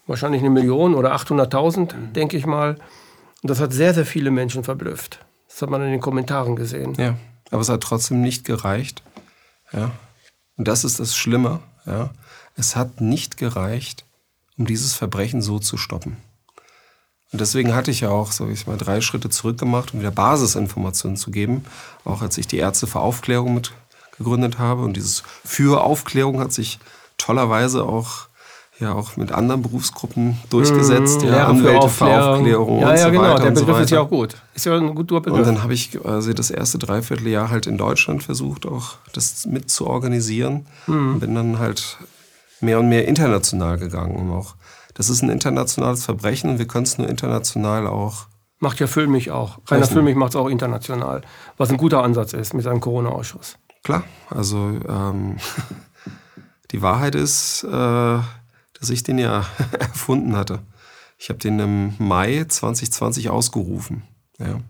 wahrscheinlich eine Million oder achthunderttausend, mhm. denke ich mal. Und das hat sehr, sehr viele Menschen verblüfft. Das hat man in den Kommentaren gesehen. Ja, aber es hat trotzdem nicht gereicht. Ja. Und das ist das Schlimme. Ja. Es hat nicht gereicht, um dieses Verbrechen so zu stoppen. Und deswegen hatte ich ja auch, so ich mal, drei Schritte zurück gemacht, um wieder Basisinformationen zu geben. Auch als ich die Ärzte für Aufklärung mit gegründet habe. Und dieses für Aufklärung hat sich tollerweise auch, ja, auch mit anderen Berufsgruppen durchgesetzt. Mmh, ja, Anwälte für Aufklärung ja, und ja, so genau, weiter. Der und so Begriff weiter. ist ja auch gut. Ist ja ein guter Begriff. Und dann habe ich also das erste Dreivierteljahr halt in Deutschland versucht, auch das mit zu organisieren. Mhm. Und bin dann halt mehr und mehr international gegangen. Und auch, das ist ein internationales Verbrechen und wir können es nur international auch. Macht ja Füllmich auch. Rainer Füllmich macht es auch international. Was ein guter Ansatz ist mit seinem Corona-Ausschuss. Klar, also ähm, die Wahrheit ist, äh, dass ich den ja erfunden hatte. Ich habe den im Mai zwanzig zwanzig ausgerufen. Ja.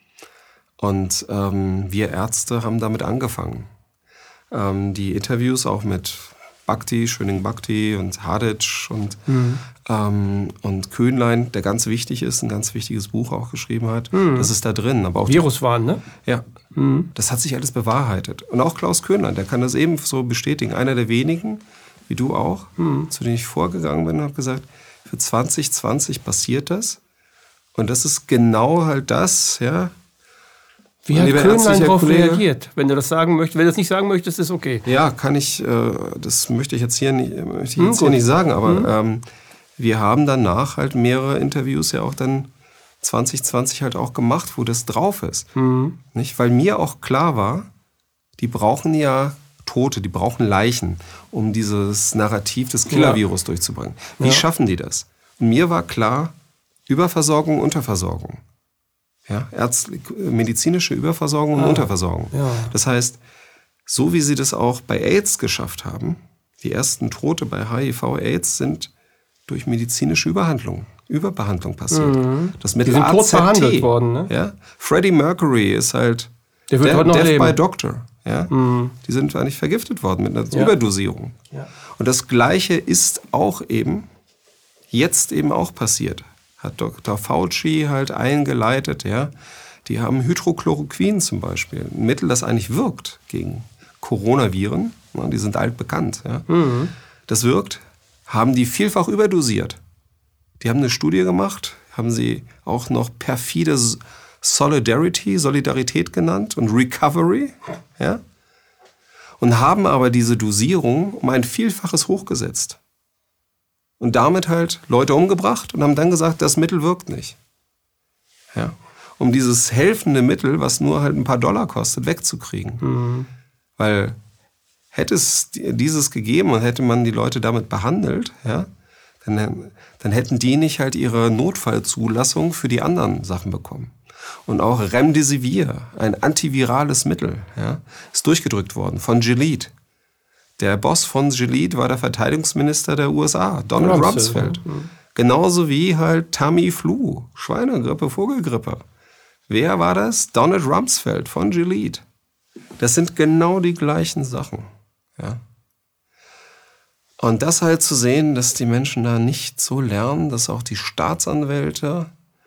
Und ähm, wir Ärzte haben damit angefangen. Ähm, die Interviews auch mit Bhakti, Schöning Bhakti und Hadic und, mhm. ähm, und Köhnlein, der ganz wichtig ist, ein ganz wichtiges Buch auch geschrieben hat. Mhm. Das ist da drin. Aber auch Viruswahn, ne? Ja, mhm. Das hat sich alles bewahrheitet. Und auch Klaus Köhnlein, der kann das ebenso bestätigen. Einer der wenigen, wie du auch, mhm. zu denen ich vorgegangen bin und habe gesagt, für zwanzig zwanzig passiert das. Und das ist genau halt das, ja. Wie hat Köhnlein darauf reagiert? Wenn du das sagen möchtest, wenn du das nicht sagen möchtest, ist okay. Ja, kann ich, äh, das möchte ich jetzt hier nicht, möchte ich jetzt hm, hier nicht sagen, aber hm. ähm, wir haben danach halt mehrere Interviews ja auch dann zwanzig zwanzig halt auch gemacht, wo das drauf ist. Hm. Nicht? Weil mir auch klar war, die brauchen ja Tote, die brauchen Leichen, um dieses Narrativ des Killer-Virus ja. durchzubringen. Wie ja. schaffen die das? Und mir war klar, Überversorgung, Unterversorgung. Ja, ärztliche, medizinische Überversorgung und ah, Unterversorgung. Ja. Das heißt, so wie sie das auch bei AIDS geschafft haben, die ersten Tote bei H I V-Aids sind durch medizinische Überhandlung, Überbehandlung passiert. Mhm. Das Mittel die sind A Z T, tot behandelt worden. Ne? Ja? Freddie Mercury ist halt Der wird Death, heute noch Death leben. by Doctor. Ja? Mhm. Die sind eigentlich vergiftet worden mit einer ja. Überdosierung. Ja. Und das Gleiche ist auch eben, jetzt eben auch passiert. Hat Doktor Fauci halt eingeleitet, ja. Die haben Hydrochloroquin zum Beispiel, ein Mittel, das eigentlich wirkt gegen Coronaviren. Ja, die sind altbekannt, ja. Mhm. Das wirkt, haben die vielfach überdosiert. Die haben eine Studie gemacht, haben sie auch noch perfide Solidarity, Solidarität genannt und Recovery, ja. Und haben aber diese Dosierung um ein Vielfaches hochgesetzt. Und damit halt Leute umgebracht und haben dann gesagt, das Mittel wirkt nicht. Ja. Um dieses helfende Mittel, was nur halt ein paar Dollar kostet, wegzukriegen. Mhm. Weil hätte es dieses gegeben und hätte man die Leute damit behandelt, ja, dann, dann hätten die nicht halt ihre Notfallzulassung für die anderen Sachen bekommen. Und auch Remdesivir, ein antivirales Mittel, ja, ist durchgedrückt worden von Gilead. Der Boss von Gilead war der Verteidigungsminister der U S A, Donald Rumsfeld. Mhm. Genauso wie halt Tamiflu, Schweinegrippe, Vogelgrippe. Wer war das? Donald Rumsfeld von Gilead. Das sind genau die gleichen Sachen. Ja. Und das halt zu sehen, dass die Menschen da nicht so lernen, dass auch die Staatsanwälte,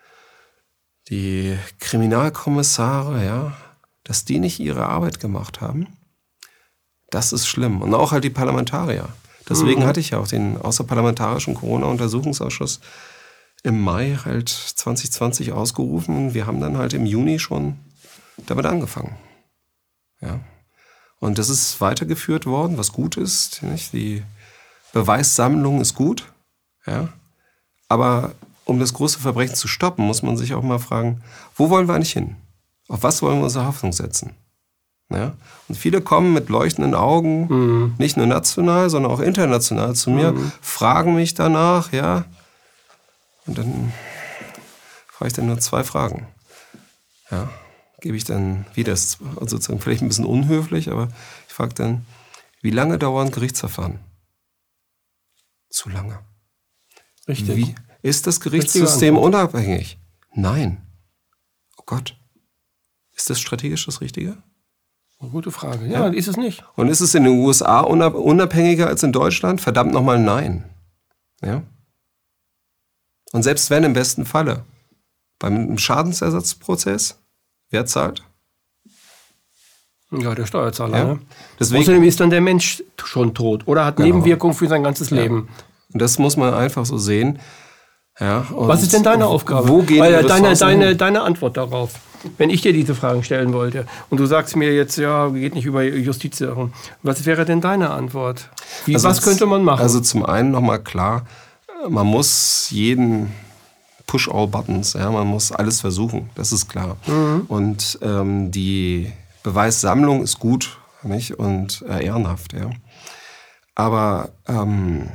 die Kriminalkommissare, ja, dass die nicht ihre Arbeit gemacht haben. Das ist schlimm. Und auch halt die Parlamentarier. Deswegen mhm. hatte ich ja auch den außerparlamentarischen Corona-Untersuchungsausschuss im Mai halt zwanzig zwanzig ausgerufen. Und wir haben dann halt im Juni schon damit angefangen. Ja. Und das ist weitergeführt worden, was gut ist. Nicht? Die Beweissammlung ist gut. Ja. Aber um das große Verbrechen zu stoppen, muss man sich auch mal fragen, wo wollen wir eigentlich hin? Auf was wollen wir unsere Hoffnung setzen? Ja? Und viele kommen mit leuchtenden Augen, mhm. nicht nur national, sondern auch international zu mir, mhm. fragen mich danach, ja. Und dann frage ich dann nur zwei Fragen. Ja, gebe ich dann wieder, sozusagen vielleicht ein bisschen unhöflich, aber ich frage dann, wie lange dauern Gerichtsverfahren? Zu lange. Richtig. Wie ist das Gerichtssystem unabhängig? Nein. Oh Gott. Ist das strategisch das Richtige? Eine gute Frage. Ja, ja, ist es nicht. Und ist es in den U S A unabhängiger als in Deutschland? Verdammt nochmal nein. Ja. Und selbst wenn im besten Falle, beim Schadensersatzprozess, wer zahlt? Ja, der Steuerzahler. Ja. Ne? Deswegen, Außerdem ist dann der Mensch schon tot oder hat Genau. Nebenwirkungen für sein ganzes Leben. und das muss man einfach so sehen. Ja, und Was ist denn deine Aufgabe? Wo gehen Weil die deine, Ressourcen deine, hin? deine Antwort darauf, wenn ich dir diese Fragen stellen wollte und du sagst mir jetzt, ja, geht nicht über Justizsachen, was wäre denn deine Antwort? Wie, Also was könnte man machen? Also zum einen nochmal klar, man muss jeden push all buttons, ja, man muss alles versuchen, das ist klar. Mhm. Und ähm, die Beweissammlung ist gut, nicht? Und äh, ehrenhaft, ja. Aber ähm,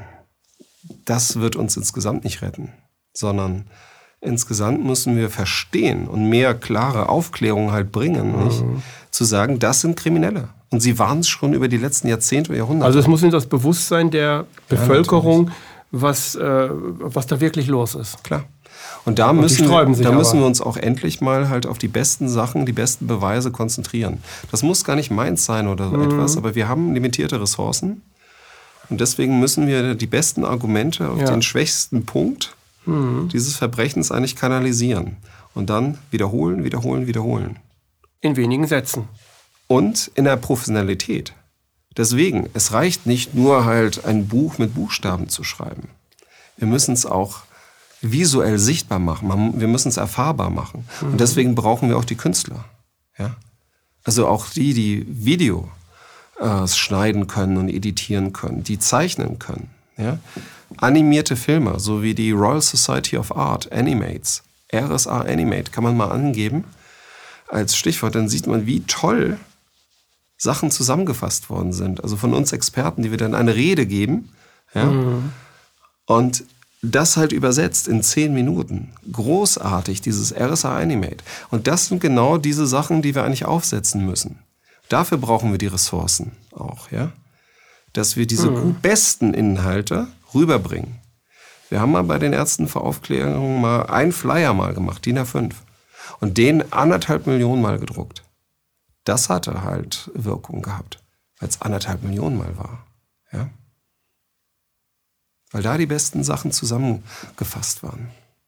das wird uns insgesamt nicht retten, sondern insgesamt müssen wir verstehen und mehr klare Aufklärung halt bringen, Mhm. nicht? Zu sagen, das sind Kriminelle. Und sie waren es schon über die letzten Jahrzehnte und Jahrhunderte. Also es muss in das Bewusstsein der Bevölkerung, was, äh, was da wirklich los ist. Klar. Und da, Und die müssen, sträuben sich da müssen aber. wir uns auch endlich mal halt auf die besten Sachen, die besten Beweise konzentrieren. Das muss gar nicht meins sein oder so Mhm. etwas, aber wir haben limitierte Ressourcen. Und deswegen müssen wir die besten Argumente auf Ja. den schwächsten Punkt Mhm. dieses Verbrechens eigentlich kanalisieren. Und dann wiederholen, wiederholen, wiederholen. In wenigen Sätzen. Und in der Professionalität. Deswegen, es reicht nicht nur halt ein Buch mit Buchstaben zu schreiben. Wir müssen es auch visuell sichtbar machen. Man- Wir müssen es erfahrbar machen. Mhm. Und deswegen brauchen wir auch die Künstler. Ja? Also auch die, die Video äh, schneiden können und editieren können, die zeichnen können. Ja? Animierte Filme, so wie die Royal Society of Art, Animates, R S A Animate, kann man mal angeben als Stichwort, dann sieht man, wie toll Sachen zusammengefasst worden sind. Also von uns Experten, die wir dann eine Rede geben. Ja? Mhm. Und das halt übersetzt in zehn Minuten. Großartig, dieses R S A Animate. Und das sind genau diese Sachen, die wir eigentlich aufsetzen müssen. Dafür brauchen wir die Ressourcen auch, ja. Dass wir diese Mhm. besten Inhalte rüberbringen. Wir haben mal bei den Ärzten für Aufklärung mal einen Flyer mal gemacht, D I N A fünf. Und den anderthalb Millionen Mal gedruckt. Das hatte halt Wirkung gehabt, weil es anderthalb Millionen Mal war, ja. Weil da die besten Sachen zusammengefasst waren.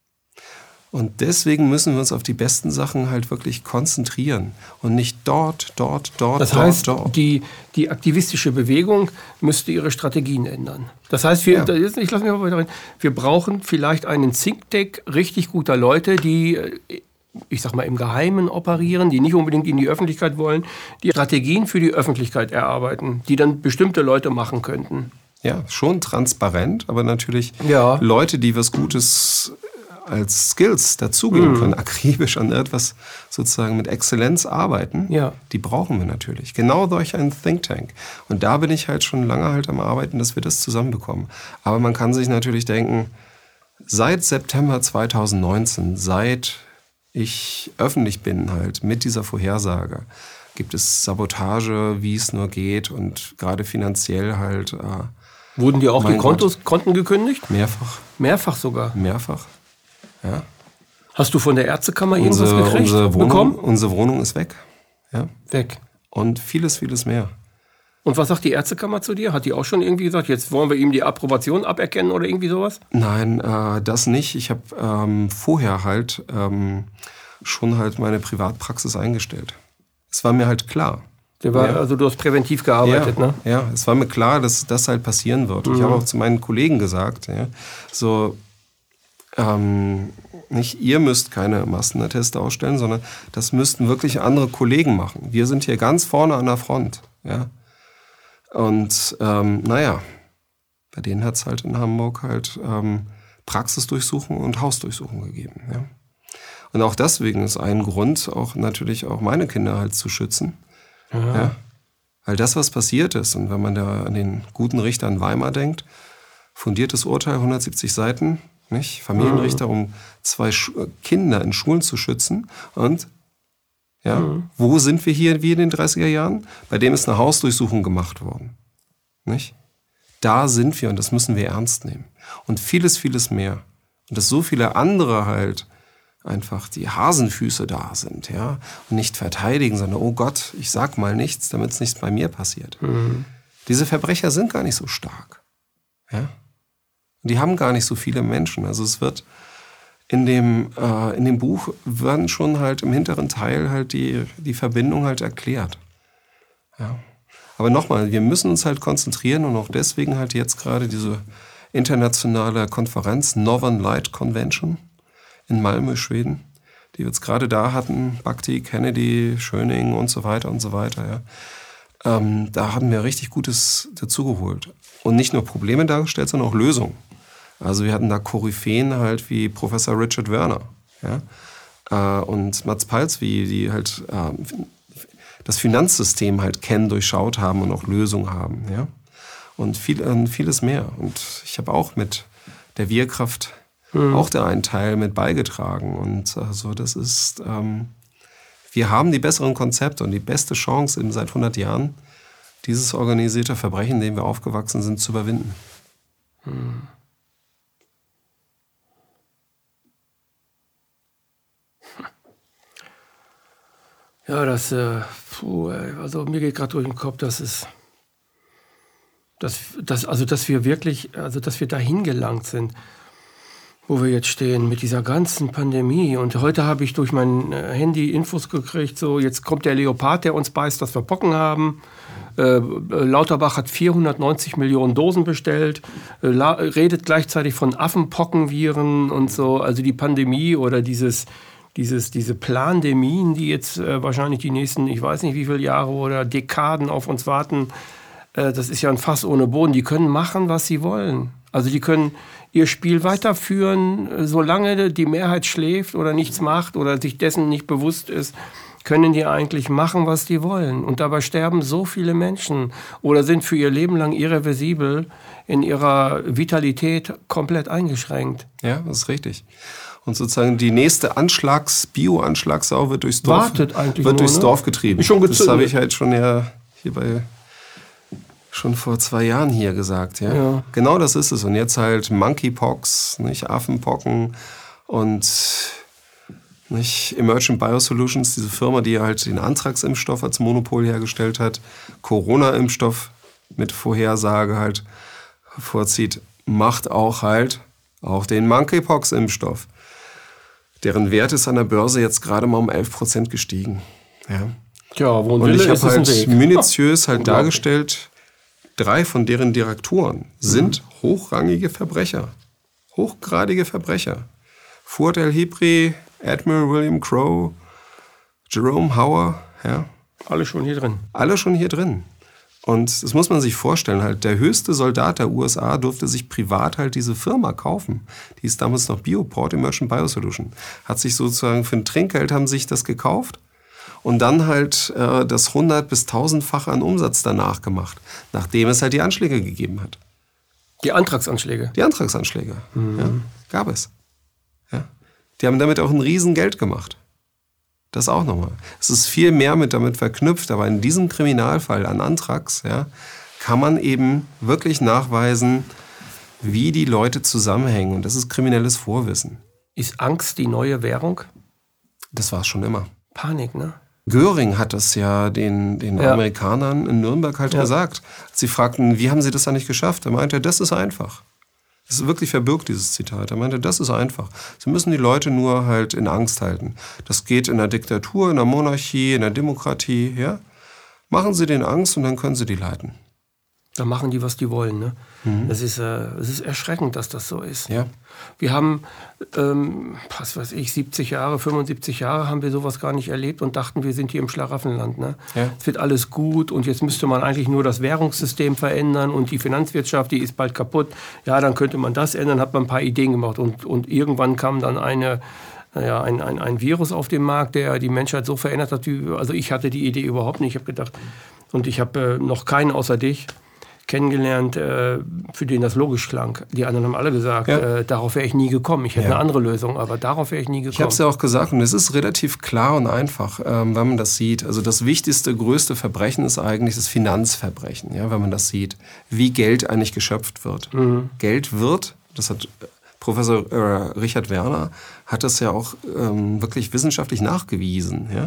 Und deswegen müssen wir uns auf die besten Sachen halt wirklich konzentrieren und nicht dort, dort, dort, Das dort, heißt, dort. die, die aktivistische Bewegung müsste ihre Strategien ändern. Das heißt, wir, Ja. da ist- ich lasse mich mal weiter rein. Wir brauchen vielleicht einen Think Tank richtig guter Leute, die, äh, ich sag mal, im Geheimen operieren, die nicht unbedingt in die Öffentlichkeit wollen, die Strategien für die Öffentlichkeit erarbeiten, die dann bestimmte Leute machen könnten. Ja, schon transparent, aber natürlich Ja. Leute, die was Gutes als Skills dazugeben können, akribisch an etwas sozusagen mit Exzellenz arbeiten, Ja. die brauchen wir natürlich. Genau durch einen Think Tank. Und da bin ich halt schon lange halt am Arbeiten, dass wir das zusammenbekommen. Aber man kann sich natürlich denken, seit September zweitausendneunzehn, seit ich öffentlich bin halt mit dieser Vorhersage, gibt es Sabotage, wie es nur geht und gerade finanziell halt äh, Wurden dir auch Mein die Kontos, Konten gekündigt? mehrfach, Mehrfach sogar. mehrfach. Ja. Hast du von der Ärztekammer irgendwas Unsere, gekriegt? unsere, Wohnung, bekommen? unsere Wohnung ist weg. Ja. Weg. Und vieles, vieles mehr. Und was sagt die Ärztekammer zu dir? Hat die auch schon irgendwie gesagt, jetzt wollen wir ihm die Approbation aberkennen oder irgendwie sowas? Nein, äh, das nicht. Ich habe ähm, vorher halt ähm, schon halt meine Privatpraxis eingestellt. Es war mir halt klar. Der war, Ja. Also du hast präventiv gearbeitet, ja, ne? ja, es war mir klar, dass das halt passieren wird. Und ich habe auch zu meinen Kollegen gesagt, ja, so, ähm, nicht ihr müsst keine Massenatteste ausstellen, sondern das müssten wirklich andere Kollegen machen. Wir sind hier ganz vorne an der Front. Ja. Und ähm, naja, bei denen hat es halt in Hamburg halt ähm, Praxisdurchsuchung und Hausdurchsuchung gegeben. Ja. Und auch deswegen ist ein Grund, auch natürlich auch meine Kinder halt zu schützen. Ja. Ja. Weil das, was passiert ist, und wenn man da an den guten Richter in Weimar denkt, fundiertes Urteil, hundertsiebzig Seiten, nicht? Familienrichter, um zwei Schu- Kinder in Schulen zu schützen. Und ja, Mhm. wo sind wir hier wie in den dreißiger Jahren? Bei dem ist eine Hausdurchsuchung gemacht worden. Nicht? Da sind wir und das müssen wir ernst nehmen. Und vieles, vieles mehr. Und dass so viele andere halt einfach die Hasenfüße da sind, ja, und nicht verteidigen, sondern, oh Gott, ich sag mal nichts, damit es nichts bei mir passiert. Mhm. Diese Verbrecher sind gar nicht so stark, ja. Und die haben gar nicht so viele Menschen. Also es wird in dem, äh, in dem Buch werden schon halt im hinteren Teil halt die, die Verbindung halt erklärt. Ja. Aber nochmal, wir müssen uns halt konzentrieren und auch deswegen halt jetzt gerade diese internationale Konferenz Northern Light Convention in Malmö, Schweden, die wir jetzt gerade da hatten, Bhakti, Kennedy, Schöning und so weiter und so weiter. Ja. Ähm, da haben wir richtig Gutes dazugeholt. Und nicht nur Probleme dargestellt, sondern auch Lösungen. Also wir hatten da Koryphäen halt wie Professor Richard Werner, ja, äh, und Mats Palsby, die halt äh, das Finanzsystem halt kennen, durchschaut haben und auch Lösungen haben, ja, und viel, äh, vieles mehr. Und ich habe auch mit der Wir-Kraft mhm. auch da einen Teil mit beigetragen. Und also das ist, ähm, wir haben die besseren Konzepte und die beste Chance eben seit hundert Jahren, dieses organisierte Verbrechen, in dem wir aufgewachsen sind, zu überwinden. Mhm. Ja, das, äh, puh, also mir geht gerade durch den Kopf, dass es, dass, dass, also dass wir wirklich, also dass wir dahin gelangt sind, wo wir jetzt stehen mit dieser ganzen Pandemie. Und heute habe ich durch mein Handy Infos gekriegt, so jetzt kommt der Leopard, der uns beißt, dass wir Pocken haben. Äh, Lauterbach hat vierhundertneunzig Millionen Dosen bestellt, äh, la- redet gleichzeitig von Affenpockenviren und so. Also die Pandemie oder dieses Dieses, diese Plandemien, die jetzt äh, wahrscheinlich die nächsten, ich weiß nicht wie viele Jahre oder Dekaden auf uns warten, äh, das ist ja ein Fass ohne Boden. Die können machen, was sie wollen. Also die können ihr Spiel weiterführen, äh, solange die Mehrheit schläft oder nichts macht oder sich dessen nicht bewusst ist, können die eigentlich machen, was die wollen. Und dabei sterben so viele Menschen oder sind für ihr Leben lang irreversibel in ihrer Vitalität komplett eingeschränkt. Ja, das ist richtig. Und sozusagen die nächste Anschlags-, Bio-Anschlagssau wird durchs Dorf, Wartet eigentlich wird nur, durchs ne? Dorf getrieben. Ist schon das gezündet. habe ich halt schon ja hier bei, schon vor zwei Jahren hier gesagt. Ja? Ja. Genau das ist es. Und jetzt halt Monkeypox, nicht Affenpocken und nicht Emergent Biosolutions, diese Firma, die halt den Anthrax-Impfstoff als Monopol hergestellt hat, Corona-Impfstoff mit Vorhersage halt vorzieht, macht auch halt auch den Monkeypox-Impfstoff. Deren Wert ist an der Börse jetzt gerade mal um elf Prozent gestiegen. Ja. Tja, wo ein Und Wille ich ist, habe ist ein halt Weg. minutiös halt dargestellt, drei von deren Direktoren sind mhm. hochrangige Verbrecher. Hochgradige Verbrecher. Fuad el-Hibri, Admiral William Crowe, Jerome Hauer. Ja. Alle schon hier drin. Alle schon hier drin. Und das muss man sich vorstellen, halt der höchste Soldat der U S A durfte sich privat halt diese Firma kaufen. Die ist damals noch Bioport, Emergent Biosolution. Hat sich sozusagen für ein Trinkgeld haben sich das gekauft und dann halt äh, das hundert- bis tausendfache an Umsatz danach gemacht, nachdem es halt die Anschläge gegeben hat. Die Antragsanschläge? Die Antragsanschläge, mhm. ja, gab es. Ja. Die haben damit auch ein Riesengeld gemacht. Das auch nochmal. Es ist viel mehr mit damit verknüpft, aber in diesem Kriminalfall an Anthrax, ja, kann man eben wirklich nachweisen, wie die Leute zusammenhängen. Und das ist kriminelles Vorwissen. Ist Angst die neue Währung? Das war es schon immer. Panik, ne? Göring hat das ja den, den ja. Amerikanern in Nürnberg halt ja. gesagt. Sie fragten, wie haben sie das da nicht geschafft? Er meinte, das ist einfach. Das ist wirklich verbirgt, dieses Zitat. Er meinte, das ist einfach. Sie müssen die Leute nur halt in Angst halten. Das geht in der Diktatur, in der Monarchie, in der Demokratie. Ja? Machen Sie denen Angst und dann können Sie die leiten. Da machen die, was die wollen. Ne? Mhm. Es ist, äh, es ist erschreckend, dass das so ist. Ja. Wir haben, ähm, was weiß ich, siebzig Jahre, fünfundsiebzig Jahre haben wir sowas gar nicht erlebt und dachten, wir sind hier im Schlaraffenland. Ne? Ja. Es wird alles gut und jetzt müsste man eigentlich nur das Währungssystem verändern und die Finanzwirtschaft, die ist bald kaputt. Ja, dann könnte man das ändern, hat man ein paar Ideen gemacht und, und irgendwann kam dann eine... Naja, ein, ein, ein Virus auf dem Markt, der die Menschheit so verändert hat. Wie, also ich hatte die Idee überhaupt nicht. Ich habe gedacht, und ich habe äh, noch keinen außer dich kennengelernt, äh, für den das logisch klang. Die anderen haben alle gesagt, ja. äh, darauf wäre ich nie gekommen. Ich hätte ja. eine andere Lösung, aber darauf wäre ich nie gekommen. Ich habe es ja auch gesagt und es ist relativ klar und einfach, ähm, wenn man das sieht. Also das wichtigste, größte Verbrechen ist eigentlich das Finanzverbrechen, ja, wenn man das sieht, wie Geld eigentlich geschöpft wird. Mhm. Geld wird, das hat Professor äh, Richard Werner, hat das ja auch ähm, wirklich wissenschaftlich nachgewiesen, ja,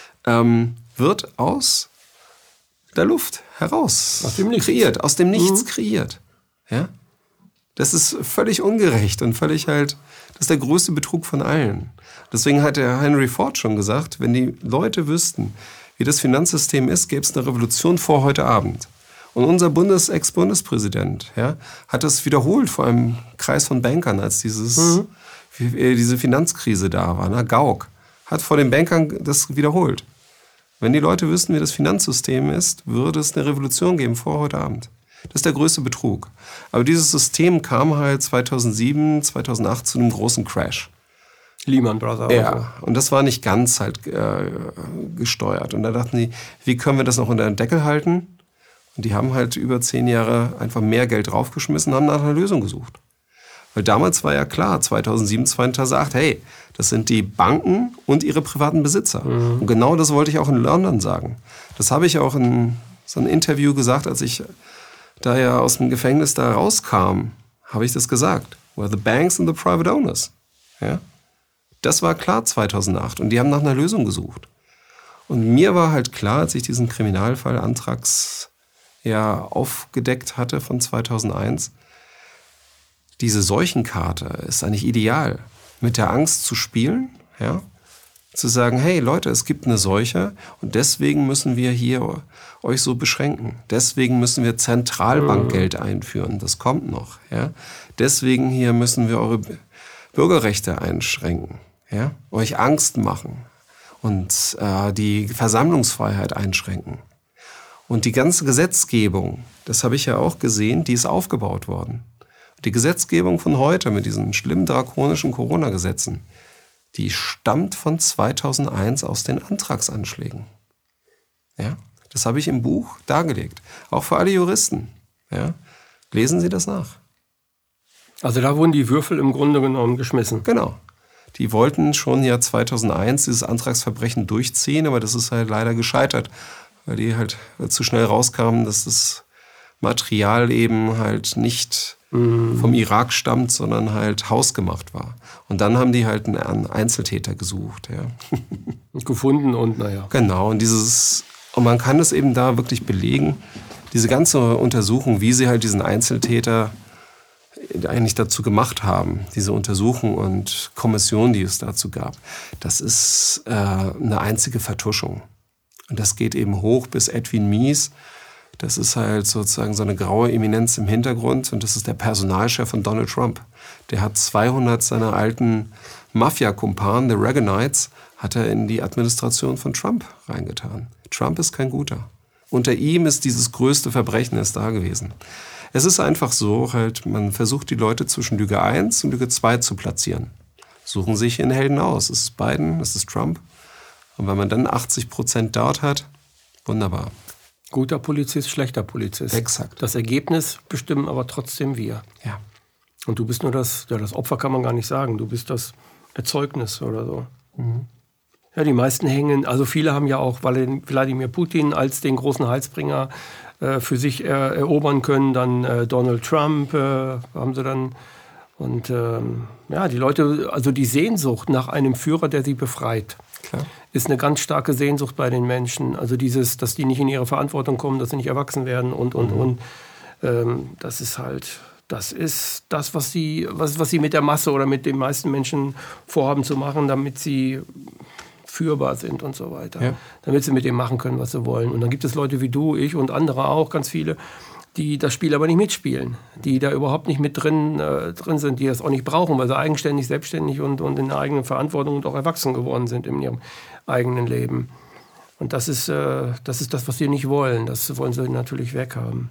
ähm, wird aus der Luft heraus aus dem Nichts. kreiert, aus dem Nichts mhm. kreiert. Ja? Das ist völlig ungerecht und völlig halt, das ist der größte Betrug von allen. Deswegen hat der Henry Ford schon gesagt, wenn die Leute wüssten, wie das Finanzsystem ist, gäbe es eine Revolution vor heute Abend. Und unser Bundes- Ex-Bundespräsident ja, hat das wiederholt vor einem Kreis von Bankern, als dieses, mhm. diese Finanzkrise da war. Ne? Gauck hat vor den Bankern das wiederholt. Wenn die Leute wüssten, wie das Finanzsystem ist, würde es eine Revolution geben vor heute Abend. Das ist der größte Betrug. Aber dieses System kam halt zweitausendsieben, zweitausendacht zu einem großen Crash. Lehman Brothers. Ja, und das war nicht ganz halt äh, gesteuert. Und da dachten die, wie können wir das noch unter den Deckel halten? Und die haben halt über zehn Jahre einfach mehr Geld draufgeschmissen und haben nach einer Lösung gesucht. Weil damals war ja klar, zweitausendsieben, zweitausendacht, hey, das sind die Banken und ihre privaten Besitzer. Mhm. Und genau das wollte ich auch in London sagen. Das habe ich auch in so einem Interview gesagt, als ich da ja aus dem Gefängnis da rauskam, habe ich das gesagt. Well, the banks and the private owners. Ja? Das war klar zweitausendacht und die haben nach einer Lösung gesucht. Und mir war halt klar, als ich diesen Kriminalfall Anthrax ja aufgedeckt hatte von zweitausendeins, diese Seuchenkarte ist eigentlich ideal, mit der Angst zu spielen, ja, zu sagen, hey Leute, es gibt eine Seuche und deswegen müssen wir hier euch so beschränken. Deswegen müssen wir Zentralbankgeld einführen, das kommt noch. Ja. Deswegen hier müssen wir eure Bürgerrechte einschränken, ja, euch Angst machen und äh, die Versammlungsfreiheit einschränken. Und die ganze Gesetzgebung, das habe ich ja auch gesehen, die ist aufgebaut worden. Die Gesetzgebung von heute mit diesen schlimmen drakonischen Corona-Gesetzen, die stammt von zweitausendeins aus den Antragsanschlägen. Ja, das habe ich im Buch dargelegt. Auch für alle Juristen. Ja, lesen Sie das nach. Also da wurden die Würfel im Grunde genommen geschmissen. Genau. Die wollten schon ja zweitausendeins dieses Antragsverbrechen durchziehen, aber das ist halt leider gescheitert, weil die halt zu schnell rauskamen, dass das Material eben halt nicht mhm. vom Irak stammt, sondern halt hausgemacht war. Und dann haben die halt einen Einzeltäter gesucht. Ja. Gefunden und naja. Genau, und dieses, und man kann es eben da wirklich belegen, diese ganze Untersuchung, wie sie halt diesen Einzeltäter eigentlich dazu gemacht haben, diese Untersuchung und Kommission, die es dazu gab, das ist äh, eine einzige Vertuschung. Und das geht eben hoch bis Edwin Mies. Das ist halt sozusagen so eine graue Eminenz im Hintergrund und das ist der Personalchef von Donald Trump. Der hat zweihundert seiner alten Mafia-Kumpanen, the Reaganites, hat er in die Administration von Trump reingetan. Trump ist kein guter. Unter ihm ist dieses größte Verbrechen ist da gewesen. Es ist einfach so, halt, man versucht die Leute zwischen Lüge eins und Lüge zwei zu platzieren. Suchen sich ihren Helden aus. Es ist Biden, es ist Trump. Und wenn man dann achtzig Prozent dort hat, wunderbar. Guter Polizist, schlechter Polizist. Exakt. Das Ergebnis bestimmen aber trotzdem wir. Ja. Und du bist nur das, ja, das Opfer kann man gar nicht sagen, du bist das Erzeugnis oder so. Mhm. Ja, die meisten hängen, also viele haben ja auch Wladimir Putin als den großen Heilsbringer äh, für sich äh, erobern können, dann äh, Donald Trump äh, haben sie dann. Und ähm, ja, die Leute, also die Sehnsucht nach einem Führer, der sie befreit, Klar. ist eine ganz starke Sehnsucht bei den Menschen. Also dieses, dass die nicht in ihre Verantwortung kommen, dass sie nicht erwachsen werden und, und, mhm. und. Ähm, das ist halt, das ist das, was sie, was, was sie mit der Masse oder mit den meisten Menschen vorhaben zu machen, damit sie führbar sind und so weiter. Ja. Damit sie mit dem machen können, was sie wollen. Und dann gibt es Leute wie du, ich und andere auch, ganz viele, die das Spiel aber nicht mitspielen, die da überhaupt nicht mit drin, äh, drin sind, die das auch nicht brauchen, weil sie eigenständig, selbstständig und, und in der eigenen Verantwortung und auch erwachsen geworden sind in ihrem eigenen Leben. Und das ist, äh, das ist das, was sie nicht wollen. Das wollen sie natürlich weghaben.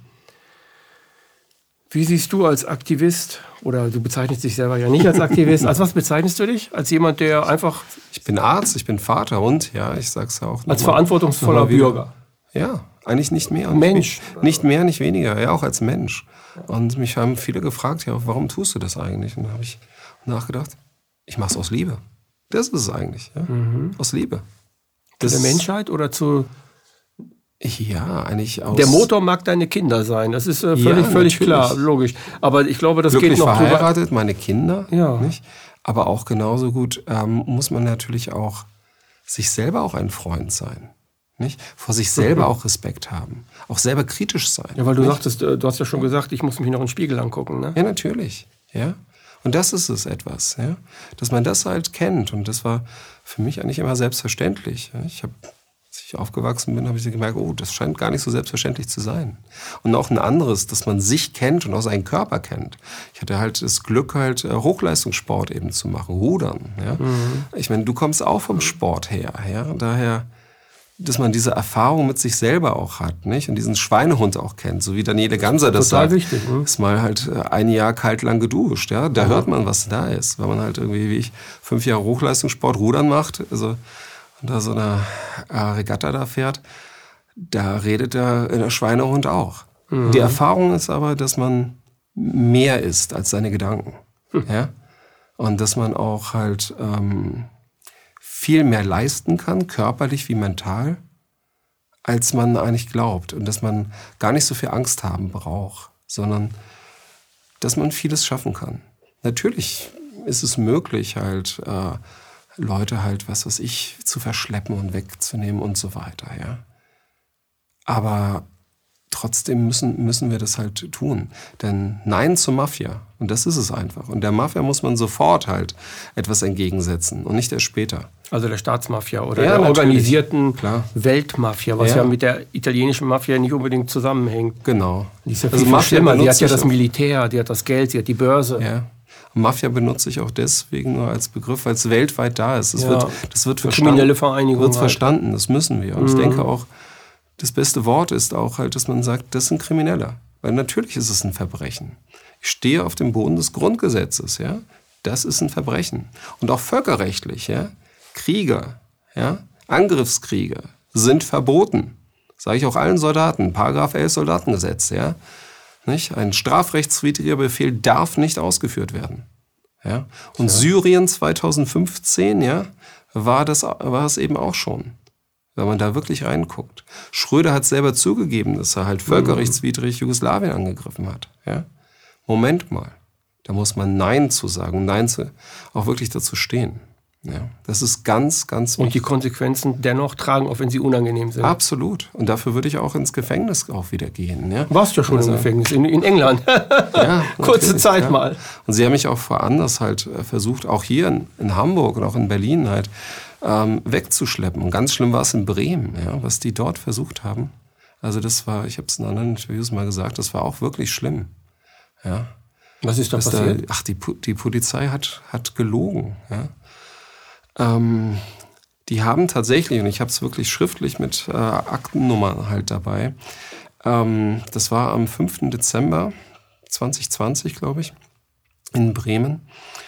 Wie siehst du als Aktivist, oder du bezeichnest dich selber ja nicht als Aktivist, als was bezeichnest du dich? Als jemand, der einfach... Ich bin Arzt, ich bin Vater und, ja, ich sag's ja auch. Als verantwortungsvoller Bürger. Ja, eigentlich nicht mehr. Mensch. Nicht, nicht mehr, nicht weniger, ja, auch als Mensch. Und mich haben viele gefragt, ja, warum tust du das eigentlich? Und da habe ich nachgedacht, ich mache es aus Liebe. Das ist es eigentlich, ja, mhm. aus Liebe. Das zu der Menschheit oder zu... Ja, eigentlich aus... Der Motor mag deine Kinder sein, das ist äh, völlig, ja, völlig klar, logisch. Aber ich glaube, das Glücklich geht noch verheiratet, drüber. Meine Kinder, ja. nicht? Aber auch genauso gut ähm, muss man natürlich auch sich selber auch ein Freund sein. Nicht? Vor sich selber auch Respekt haben. Auch selber kritisch sein. Ja, weil du nicht? sagtest, du hast ja schon gesagt, ich muss mich noch in den Spiegel angucken. Ne? Ja, natürlich. Ja. Und das ist es etwas, ja? Dass man das halt kennt. Und das war für mich eigentlich immer selbstverständlich. Ja? Ich habe, als ich aufgewachsen bin, habe ich gemerkt, oh, das scheint gar nicht so selbstverständlich zu sein. Und auch ein anderes, dass man sich kennt und auch seinen Körper kennt. Ich hatte halt das Glück, halt Hochleistungssport eben zu machen, Rudern. Ja? Mhm. Ich meine, du kommst auch vom Sport her. Ja? Daher, dass man diese Erfahrung mit sich selber auch hat, nicht? Und diesen Schweinehund auch kennt, so wie Daniele Ganser das total sagt. Wichtig, ne? Ist mal halt ein Jahr kalt lang geduscht, ja? Da mhm. hört man, was da ist. Wenn man halt irgendwie, wie ich, fünf Jahre Hochleistungssport Rudern macht, also und da so eine äh, Regatta da fährt, da redet der, der Schweinehund auch. Mhm. Die Erfahrung ist aber, dass man mehr ist als seine Gedanken, mhm. ja? Und dass man auch halt ähm, viel mehr leisten kann, körperlich wie mental, als man eigentlich glaubt. Und dass man gar nicht so viel Angst haben braucht, sondern dass man vieles schaffen kann. Natürlich ist es möglich, halt äh, Leute halt, was weiß ich, zu verschleppen und wegzunehmen und so weiter. Ja? Aber trotzdem müssen, müssen wir das halt tun. Denn Nein zur Mafia, und das ist es einfach. Und der Mafia muss man sofort halt etwas entgegensetzen und nicht erst später. Also der Staatsmafia oder ja, der organisierten klar. Weltmafia, was ja. ja mit der italienischen Mafia nicht unbedingt zusammenhängt. Genau. Die ist ja viel, also viel Mafia schlimmer. Die hat ja das Militär, die hat das Geld, die hat die Börse. Ja. Mafia benutze ich auch deswegen nur als Begriff, weil es weltweit da ist. Das ja. wird, das wird verstanden. Kriminelle Vereinigung. Wird verstanden, das müssen wir. Und mhm. ich denke auch, das beste Wort ist auch halt, dass man sagt, das sind Kriminelle. Weil natürlich ist es ein Verbrechen. Ich stehe auf dem Boden des Grundgesetzes, ja. Das ist ein Verbrechen. Und auch völkerrechtlich, ja. Kriege, ja, Angriffskriege sind verboten. Sage ich auch allen Soldaten. Paragraph elf Soldatengesetz, ja. Nicht? Ein strafrechtswidriger Befehl darf nicht ausgeführt werden. Ja. Und ja. Syrien zweitausendfünfzehn, ja, war das, war es eben auch schon. Wenn man da wirklich reinguckt. Schröder hat selber zugegeben, dass er halt völkerrechtswidrig Jugoslawien angegriffen hat. Ja? Moment mal. Da muss man Nein zu sagen, Nein zu, auch wirklich dazu stehen. Ja? Das ist ganz, ganz wichtig. Und die Konsequenzen dennoch tragen, auch wenn sie unangenehm sind. Absolut. Und dafür würde ich auch ins Gefängnis auch wieder gehen. Ja? Warst du ja schon also, im Gefängnis, in, in England. Ja, kurze Zeit ja. mal. Und sie haben mich auch woanders halt versucht, auch hier in, in Hamburg und auch in Berlin halt, Ähm, wegzuschleppen. Und ganz schlimm war es in Bremen, ja, was die dort versucht haben. Also das war, ich habe es in anderen Interviews mal gesagt, das war auch wirklich schlimm. Ja. Was ist da dass passiert? Da, ach, die, die Polizei hat, hat gelogen. Ja. Ähm, die haben tatsächlich, und ich habe es wirklich schriftlich mit äh, Aktennummern halt dabei, ähm, das war am fünften Dezember zwanzig zwanzig, glaube ich, in Bremen.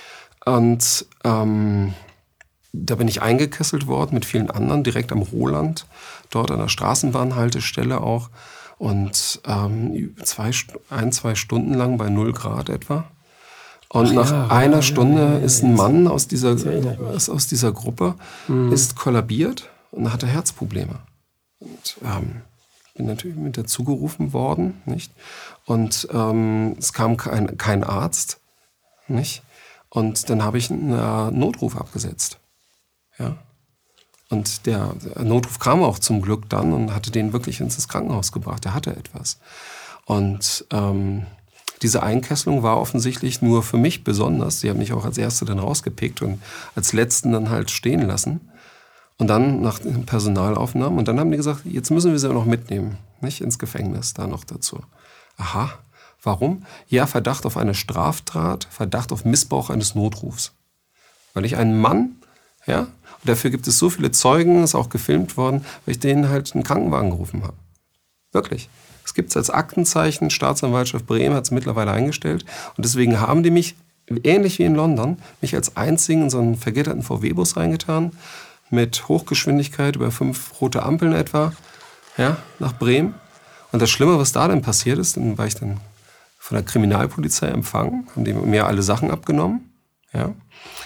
Und ähm, da bin ich eingekesselt worden mit vielen anderen, direkt am Roland, dort an der Straßenbahnhaltestelle auch. Und ähm, zwei, ein, zwei Stunden lang bei null Grad etwa. Und Ach nach ja, einer ja, Stunde ja, ja, ja, ist ein Mann aus dieser, aus, aus dieser Gruppe mhm. ist kollabiert und hatte Herzprobleme. Und ähm, bin natürlich mit dazu gerufen worden, nicht? Und ähm, es kam kein, kein Arzt, nicht? Und dann habe ich einen äh, Notruf abgesetzt. Ja. Und der, der Notruf kam auch zum Glück dann und hatte den wirklich ins Krankenhaus gebracht. Der hatte etwas. Und ähm, diese Einkesselung war offensichtlich nur für mich besonders. Sie haben mich auch als Erste dann rausgepickt und als Letzten dann halt stehen lassen. Und dann nach den Personalaufnahmen. Und dann haben die gesagt, jetzt müssen wir sie noch mitnehmen, nicht ins Gefängnis, da noch dazu. Aha, warum? Ja, Verdacht auf eine Straftat, Verdacht auf Missbrauch eines Notrufs. Weil ich einen Mann, ja, und dafür gibt es so viele Zeugen, ist auch gefilmt worden, weil ich denen halt einen Krankenwagen gerufen habe. Wirklich. Es gibt es als Aktenzeichen, Staatsanwaltschaft Bremen hat es mittlerweile eingestellt. Und deswegen haben die mich, ähnlich wie in London, mich als einzigen in so einen vergitterten V W-Bus reingetan, mit Hochgeschwindigkeit über fünf rote Ampeln etwa, ja, nach Bremen. Und das Schlimme, was da dann passiert ist, dann war ich dann von der Kriminalpolizei empfangen, haben die mir alle Sachen abgenommen, ja,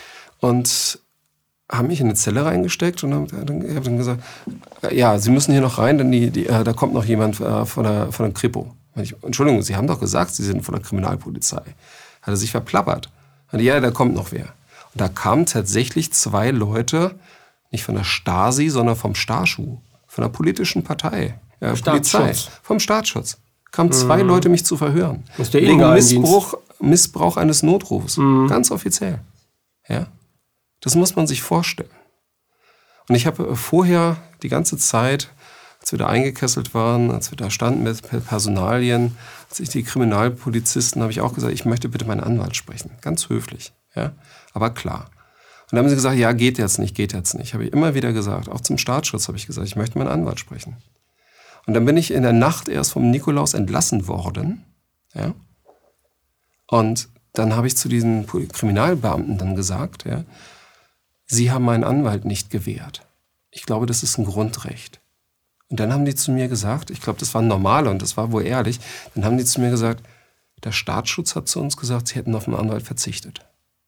und haben mich in eine Zelle reingesteckt und haben dann, ich habe dann gesagt, ja, Sie müssen hier noch rein, denn die, die, äh, da kommt noch jemand äh, von der, von der Kripo. Ich, Entschuldigung, Sie haben doch gesagt, Sie sind von der Kriminalpolizei. Hat er sich verplappert. Und ja, da kommt noch wer. Und da kamen tatsächlich zwei Leute, nicht von der Stasi, sondern vom Starschuh, von einer politischen Partei, ja, Staatsschutz. Polizei, vom Staatsschutz. Kamen zwei Mhm. Leute, mich zu verhören. Das ist der wegen Innengeheimdienst. Missbrauch, Missbrauch eines Notrufs. Mhm. Ganz offiziell. Ja? Das muss man sich vorstellen. Und ich habe vorher die ganze Zeit, als wir da eingekesselt waren, als wir da standen mit Personalien, als ich die Kriminalpolizisten, habe ich auch gesagt, ich möchte bitte meinen Anwalt sprechen. Ganz höflich. Ja? Aber klar. Und dann haben sie gesagt, ja, geht jetzt nicht, geht jetzt nicht. Habe ich immer wieder gesagt. Auch zum Staatsschutz habe ich gesagt, ich möchte meinen Anwalt sprechen. Und dann bin ich in der Nacht erst vom Nikolaus entlassen worden. Ja? Und dann habe ich zu diesen Kriminalbeamten dann gesagt, ja, Sie haben meinen Anwalt nicht gewährt. Ich glaube, das ist ein Grundrecht. Und dann haben die zu mir gesagt, ich glaube, das war normal und das war wohl ehrlich, dann haben die zu mir gesagt, der Staatsschutz hat zu uns gesagt, sie hätten auf einen Anwalt verzichtet.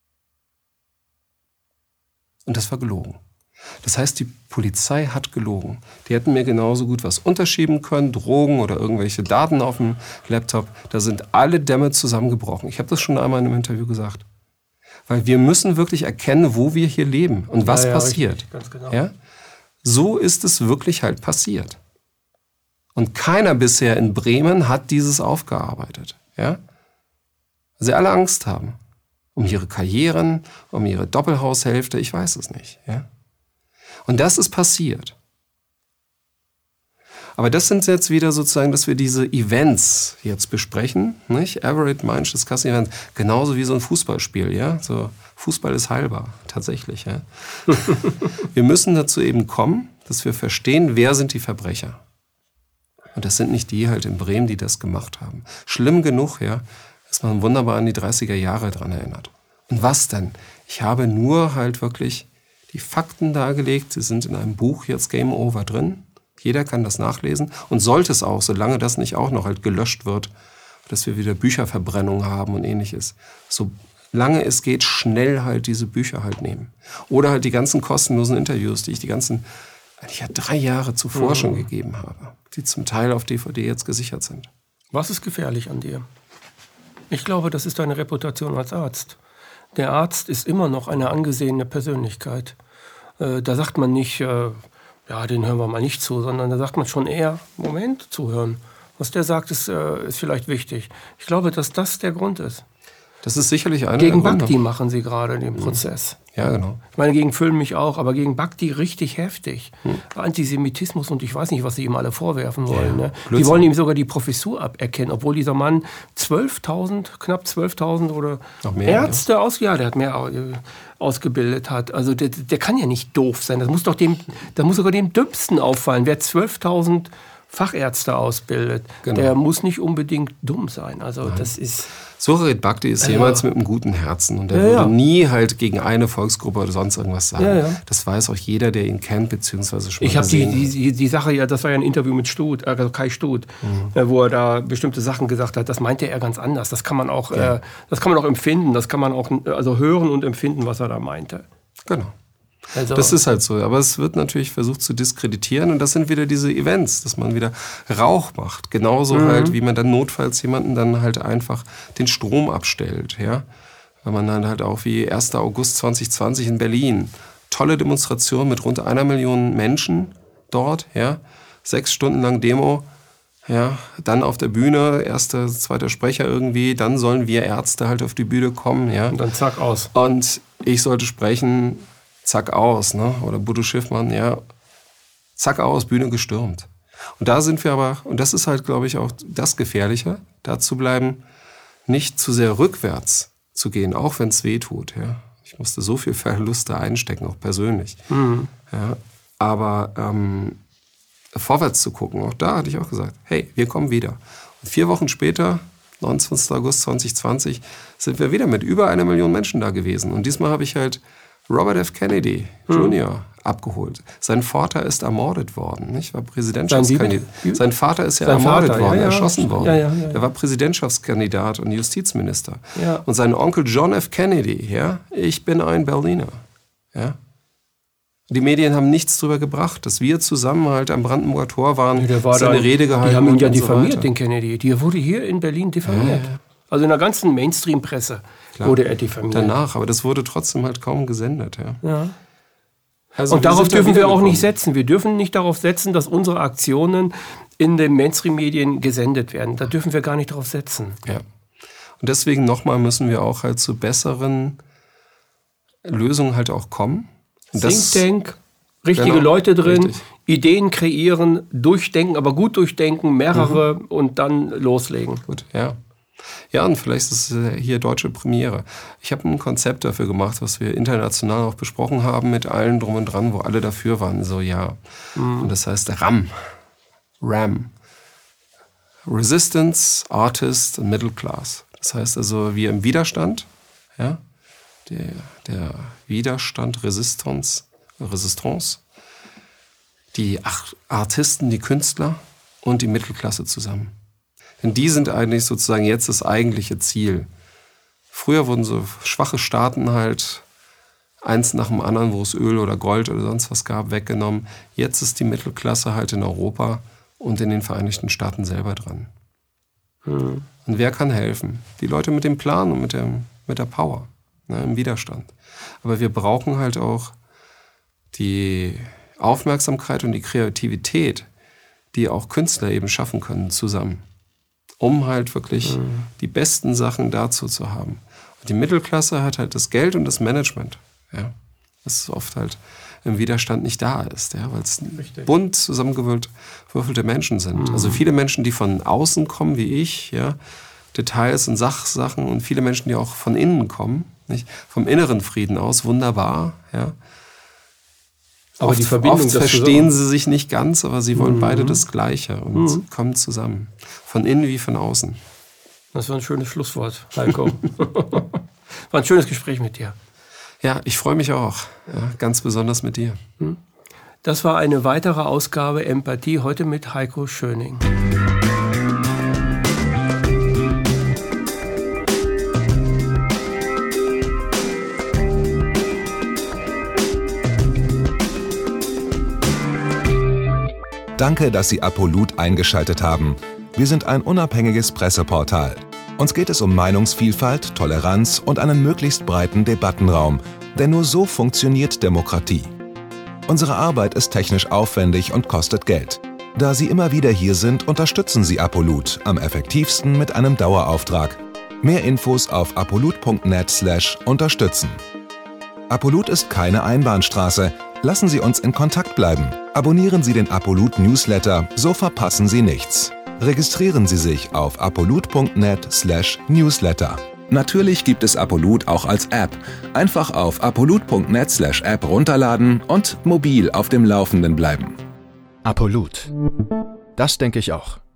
Und das war gelogen. Das heißt, die Polizei hat gelogen. Die hätten mir genauso gut was unterschieben können, Drogen oder irgendwelche Daten auf dem Laptop. Da sind alle Dämme zusammengebrochen. Ich habe das schon einmal in einem Interview gesagt. Weil wir müssen wirklich erkennen, wo wir hier leben und was ja, ja, passiert. Richtig, ganz genau. Ja? So ist es wirklich halt passiert. Und keiner bisher in Bremen hat dieses aufgearbeitet. Ja? Weil sie alle Angst haben. Um ihre Karrieren, um ihre Doppelhaushälfte, ich weiß es nicht. Ja? Und das ist passiert. Aber das sind jetzt wieder sozusagen, dass wir diese Events jetzt besprechen, nicht? Average Mind Discussing Events, genauso wie so ein Fußballspiel, ja? So, Fußball ist heilbar, tatsächlich, ja? Wir müssen dazu eben kommen, dass wir verstehen, wer sind die Verbrecher. Und das sind nicht die halt in Bremen, die das gemacht haben. Schlimm genug, ja, dass man wunderbar an die dreißiger Jahre dran erinnert. Und was denn? Ich habe nur halt wirklich die Fakten dargelegt, sie sind in einem Buch jetzt Game Over drin. Jeder kann das nachlesen und sollte es auch, solange das nicht auch noch halt gelöscht wird, dass wir wieder Bücherverbrennung haben und ähnliches. Solange es geht, schnell halt diese Bücher halt nehmen. Oder halt die ganzen kostenlosen Interviews, die ich die ganzen, eigentlich ja drei Jahre zuvor mhm. schon gegeben habe, die zum Teil auf D V D jetzt gesichert sind. Was ist gefährlich an dir? Ich glaube, das ist deine Reputation als Arzt. Der Arzt ist immer noch eine angesehene Persönlichkeit. Äh, da sagt man nicht, äh, ja, den hören wir mal nicht zu, sondern da sagt man schon eher, Moment, zuhören. Was der sagt, ist, äh, ist vielleicht wichtig. Ich glaube, dass das der Grund ist. Das ist sicherlich einer Gegen der Gründe. Bhakti machen sie gerade den Prozess. Ja, genau. Ich meine, gegen Füllen mich auch, aber gegen Bhakti richtig heftig. Hm. Antisemitismus und ich weiß nicht, was sie ihm alle vorwerfen wollen. Ja, ne? Die wollen ihm sogar die Professur aberkennen, obwohl dieser Mann zwölftausend, knapp zwölftausend oder mehr, Ärzte ja. aus, ja, der hat mehr ausgebildet hat. Also der, der kann ja nicht doof sein. Das muss doch dem, das muss sogar dem Dümmsten auffallen. Wer zwölftausend Fachärzte ausbildet, genau. der muss nicht unbedingt dumm sein. Also Nein. das ist... Sucharit Bhakti ist ja. jemand mit einem guten Herzen und der ja, würde ja. nie halt gegen eine Volksgruppe oder sonst irgendwas sagen. Ja, ja. Das weiß auch jeder, der ihn kennt, beziehungsweise schon mal Ich habe die, die, die Sache ja, das war ja ein Interview mit Stut, also Kai Stut, mhm. wo er da bestimmte Sachen gesagt hat. Das meinte er ganz anders. Das kann man auch, ja. äh, das kann man auch empfinden. Das kann man auch also hören und empfinden, was er da meinte. Genau. Also. Das ist halt so, aber es wird natürlich versucht zu diskreditieren und das sind wieder diese Events, dass man wieder Rauch macht. Genauso mhm. halt, wie man dann notfalls jemanden dann halt einfach den Strom abstellt, ja. Wenn man dann halt auch wie erster August zweitausendzwanzig in Berlin, tolle Demonstration mit rund einer Million Menschen dort, ja. Sechs Stunden lang Demo, ja. Dann auf der Bühne, erster, zweiter Sprecher irgendwie, dann sollen wir Ärzte halt auf die Bühne kommen, ja. Und dann zack, aus. Und ich sollte sprechen... Zack aus, ne? Oder Bodo Schiffmann, ja, zack aus, Bühne gestürmt. Und da sind wir aber, und das ist halt, glaube ich, auch das Gefährliche, da zu bleiben, nicht zu sehr rückwärts zu gehen, auch wenn es weh tut. Ja? Ich musste so viel Verluste einstecken, auch persönlich. Mhm. Ja? Aber ähm, vorwärts zu gucken, auch da hatte ich auch gesagt, hey, wir kommen wieder. Und vier Wochen später, neunundzwanzigster August zweitausendzwanzig, sind wir wieder mit über einer Million Menschen da gewesen. Und diesmal habe ich halt Robert F. Kennedy Junior Mhm. abgeholt. Sein Vater ist ermordet worden, nicht? War Präsidentschaftskandidat. Sein, Sein Vater ist ja sein ermordet Vater, worden, ja, ja. erschossen worden. Ja, ja, ja, ja. Er war Präsidentschaftskandidat und Justizminister. Ja. Und sein Onkel John F. Kennedy, ja, ich bin ein Berliner. Ja. Die Medien haben nichts darüber gebracht, dass wir zusammen halt am Brandenburger Tor waren, ja, war seine da, Rede gehalten. Die haben ihn ja und diffamiert, so den Kennedy. Der wurde hier in Berlin diffamiert. Ja, ja. Also in der ganzen Mainstream-Presse wurde er diffamiert. Danach, aber das wurde trotzdem halt kaum gesendet. Ja. Ja. Also und darauf dürfen wir auch nicht setzen. Wir dürfen nicht darauf setzen, dass unsere Aktionen in den Mainstream-Medien gesendet werden. Da dürfen wir gar nicht darauf setzen. Ja. Und deswegen nochmal müssen wir auch halt zu besseren Lösungen halt auch kommen. Und Think Tank, richtige genau, Leute drin, richtig. Ideen kreieren, durchdenken, aber gut durchdenken, mehrere mhm. und dann loslegen. Gut, ja. Ja, und vielleicht ist es hier deutsche Premiere. Ich habe ein Konzept dafür gemacht, was wir international auch besprochen haben, mit allen drum und dran, wo alle dafür waren. So, ja. Mhm. Und das heißt RAM. RAM. Resistance, Artist und Middle Class. Das heißt also, wir im Widerstand, ja, der, der Widerstand, Resistance, Resistance, die Artisten, die Künstler und die Mittelklasse zusammen. Denn die sind eigentlich sozusagen jetzt das eigentliche Ziel. Früher wurden so schwache Staaten halt eins nach dem anderen, wo es Öl oder Gold oder sonst was gab, weggenommen. Jetzt ist die Mittelklasse halt in Europa und in den Vereinigten Staaten selber dran. Hm. Und wer kann helfen? Die Leute mit dem Plan und mit, dem, mit der Power, ne, im Widerstand. Aber wir brauchen halt auch die Aufmerksamkeit und die Kreativität, die auch Künstler eben schaffen können, zusammen. Um halt wirklich mhm. die besten Sachen dazu zu haben. Und die Mittelklasse hat halt das Geld und das Management, ja, das oft halt im Widerstand nicht da ist, ja, weil es bunt zusammengewürfelte Menschen sind. Mhm. Also viele Menschen, die von außen kommen, wie ich, ja, Details und Sachsachen und viele Menschen, die auch von innen kommen, nicht? Vom inneren Frieden aus, wunderbar, ja. Aber oft, die Verbindung, oft verstehen sie sich nicht ganz, aber sie wollen mhm. beide das Gleiche und mhm. kommen zusammen. Von innen wie von außen. Das war ein schönes Schlusswort, Heiko. War ein schönes Gespräch mit dir. Ja, ich freue mich auch. Ja, ganz besonders mit dir. Das war eine weitere Ausgabe Empathie, heute mit Heiko Schöning. Danke, dass Sie Apolut eingeschaltet haben. Wir sind ein unabhängiges Presseportal. Uns geht es um Meinungsvielfalt, Toleranz und einen möglichst breiten Debattenraum, denn nur so funktioniert Demokratie. Unsere Arbeit ist technisch aufwendig und kostet Geld. Da Sie immer wieder hier sind, unterstützen Sie Apolut am effektivsten mit einem Dauerauftrag. Mehr Infos auf apolut punkt net slash unterstützen. Apolut ist keine Einbahnstraße. Lassen Sie uns in Kontakt bleiben. Abonnieren Sie den Apolut Newsletter, so verpassen Sie nichts. Registrieren Sie sich auf apolut punkt net slash newsletter. Natürlich gibt es Apolut auch als App. Einfach auf apolut punkt net slash app runterladen und mobil auf dem Laufenden bleiben. Apolut. Das denke ich auch.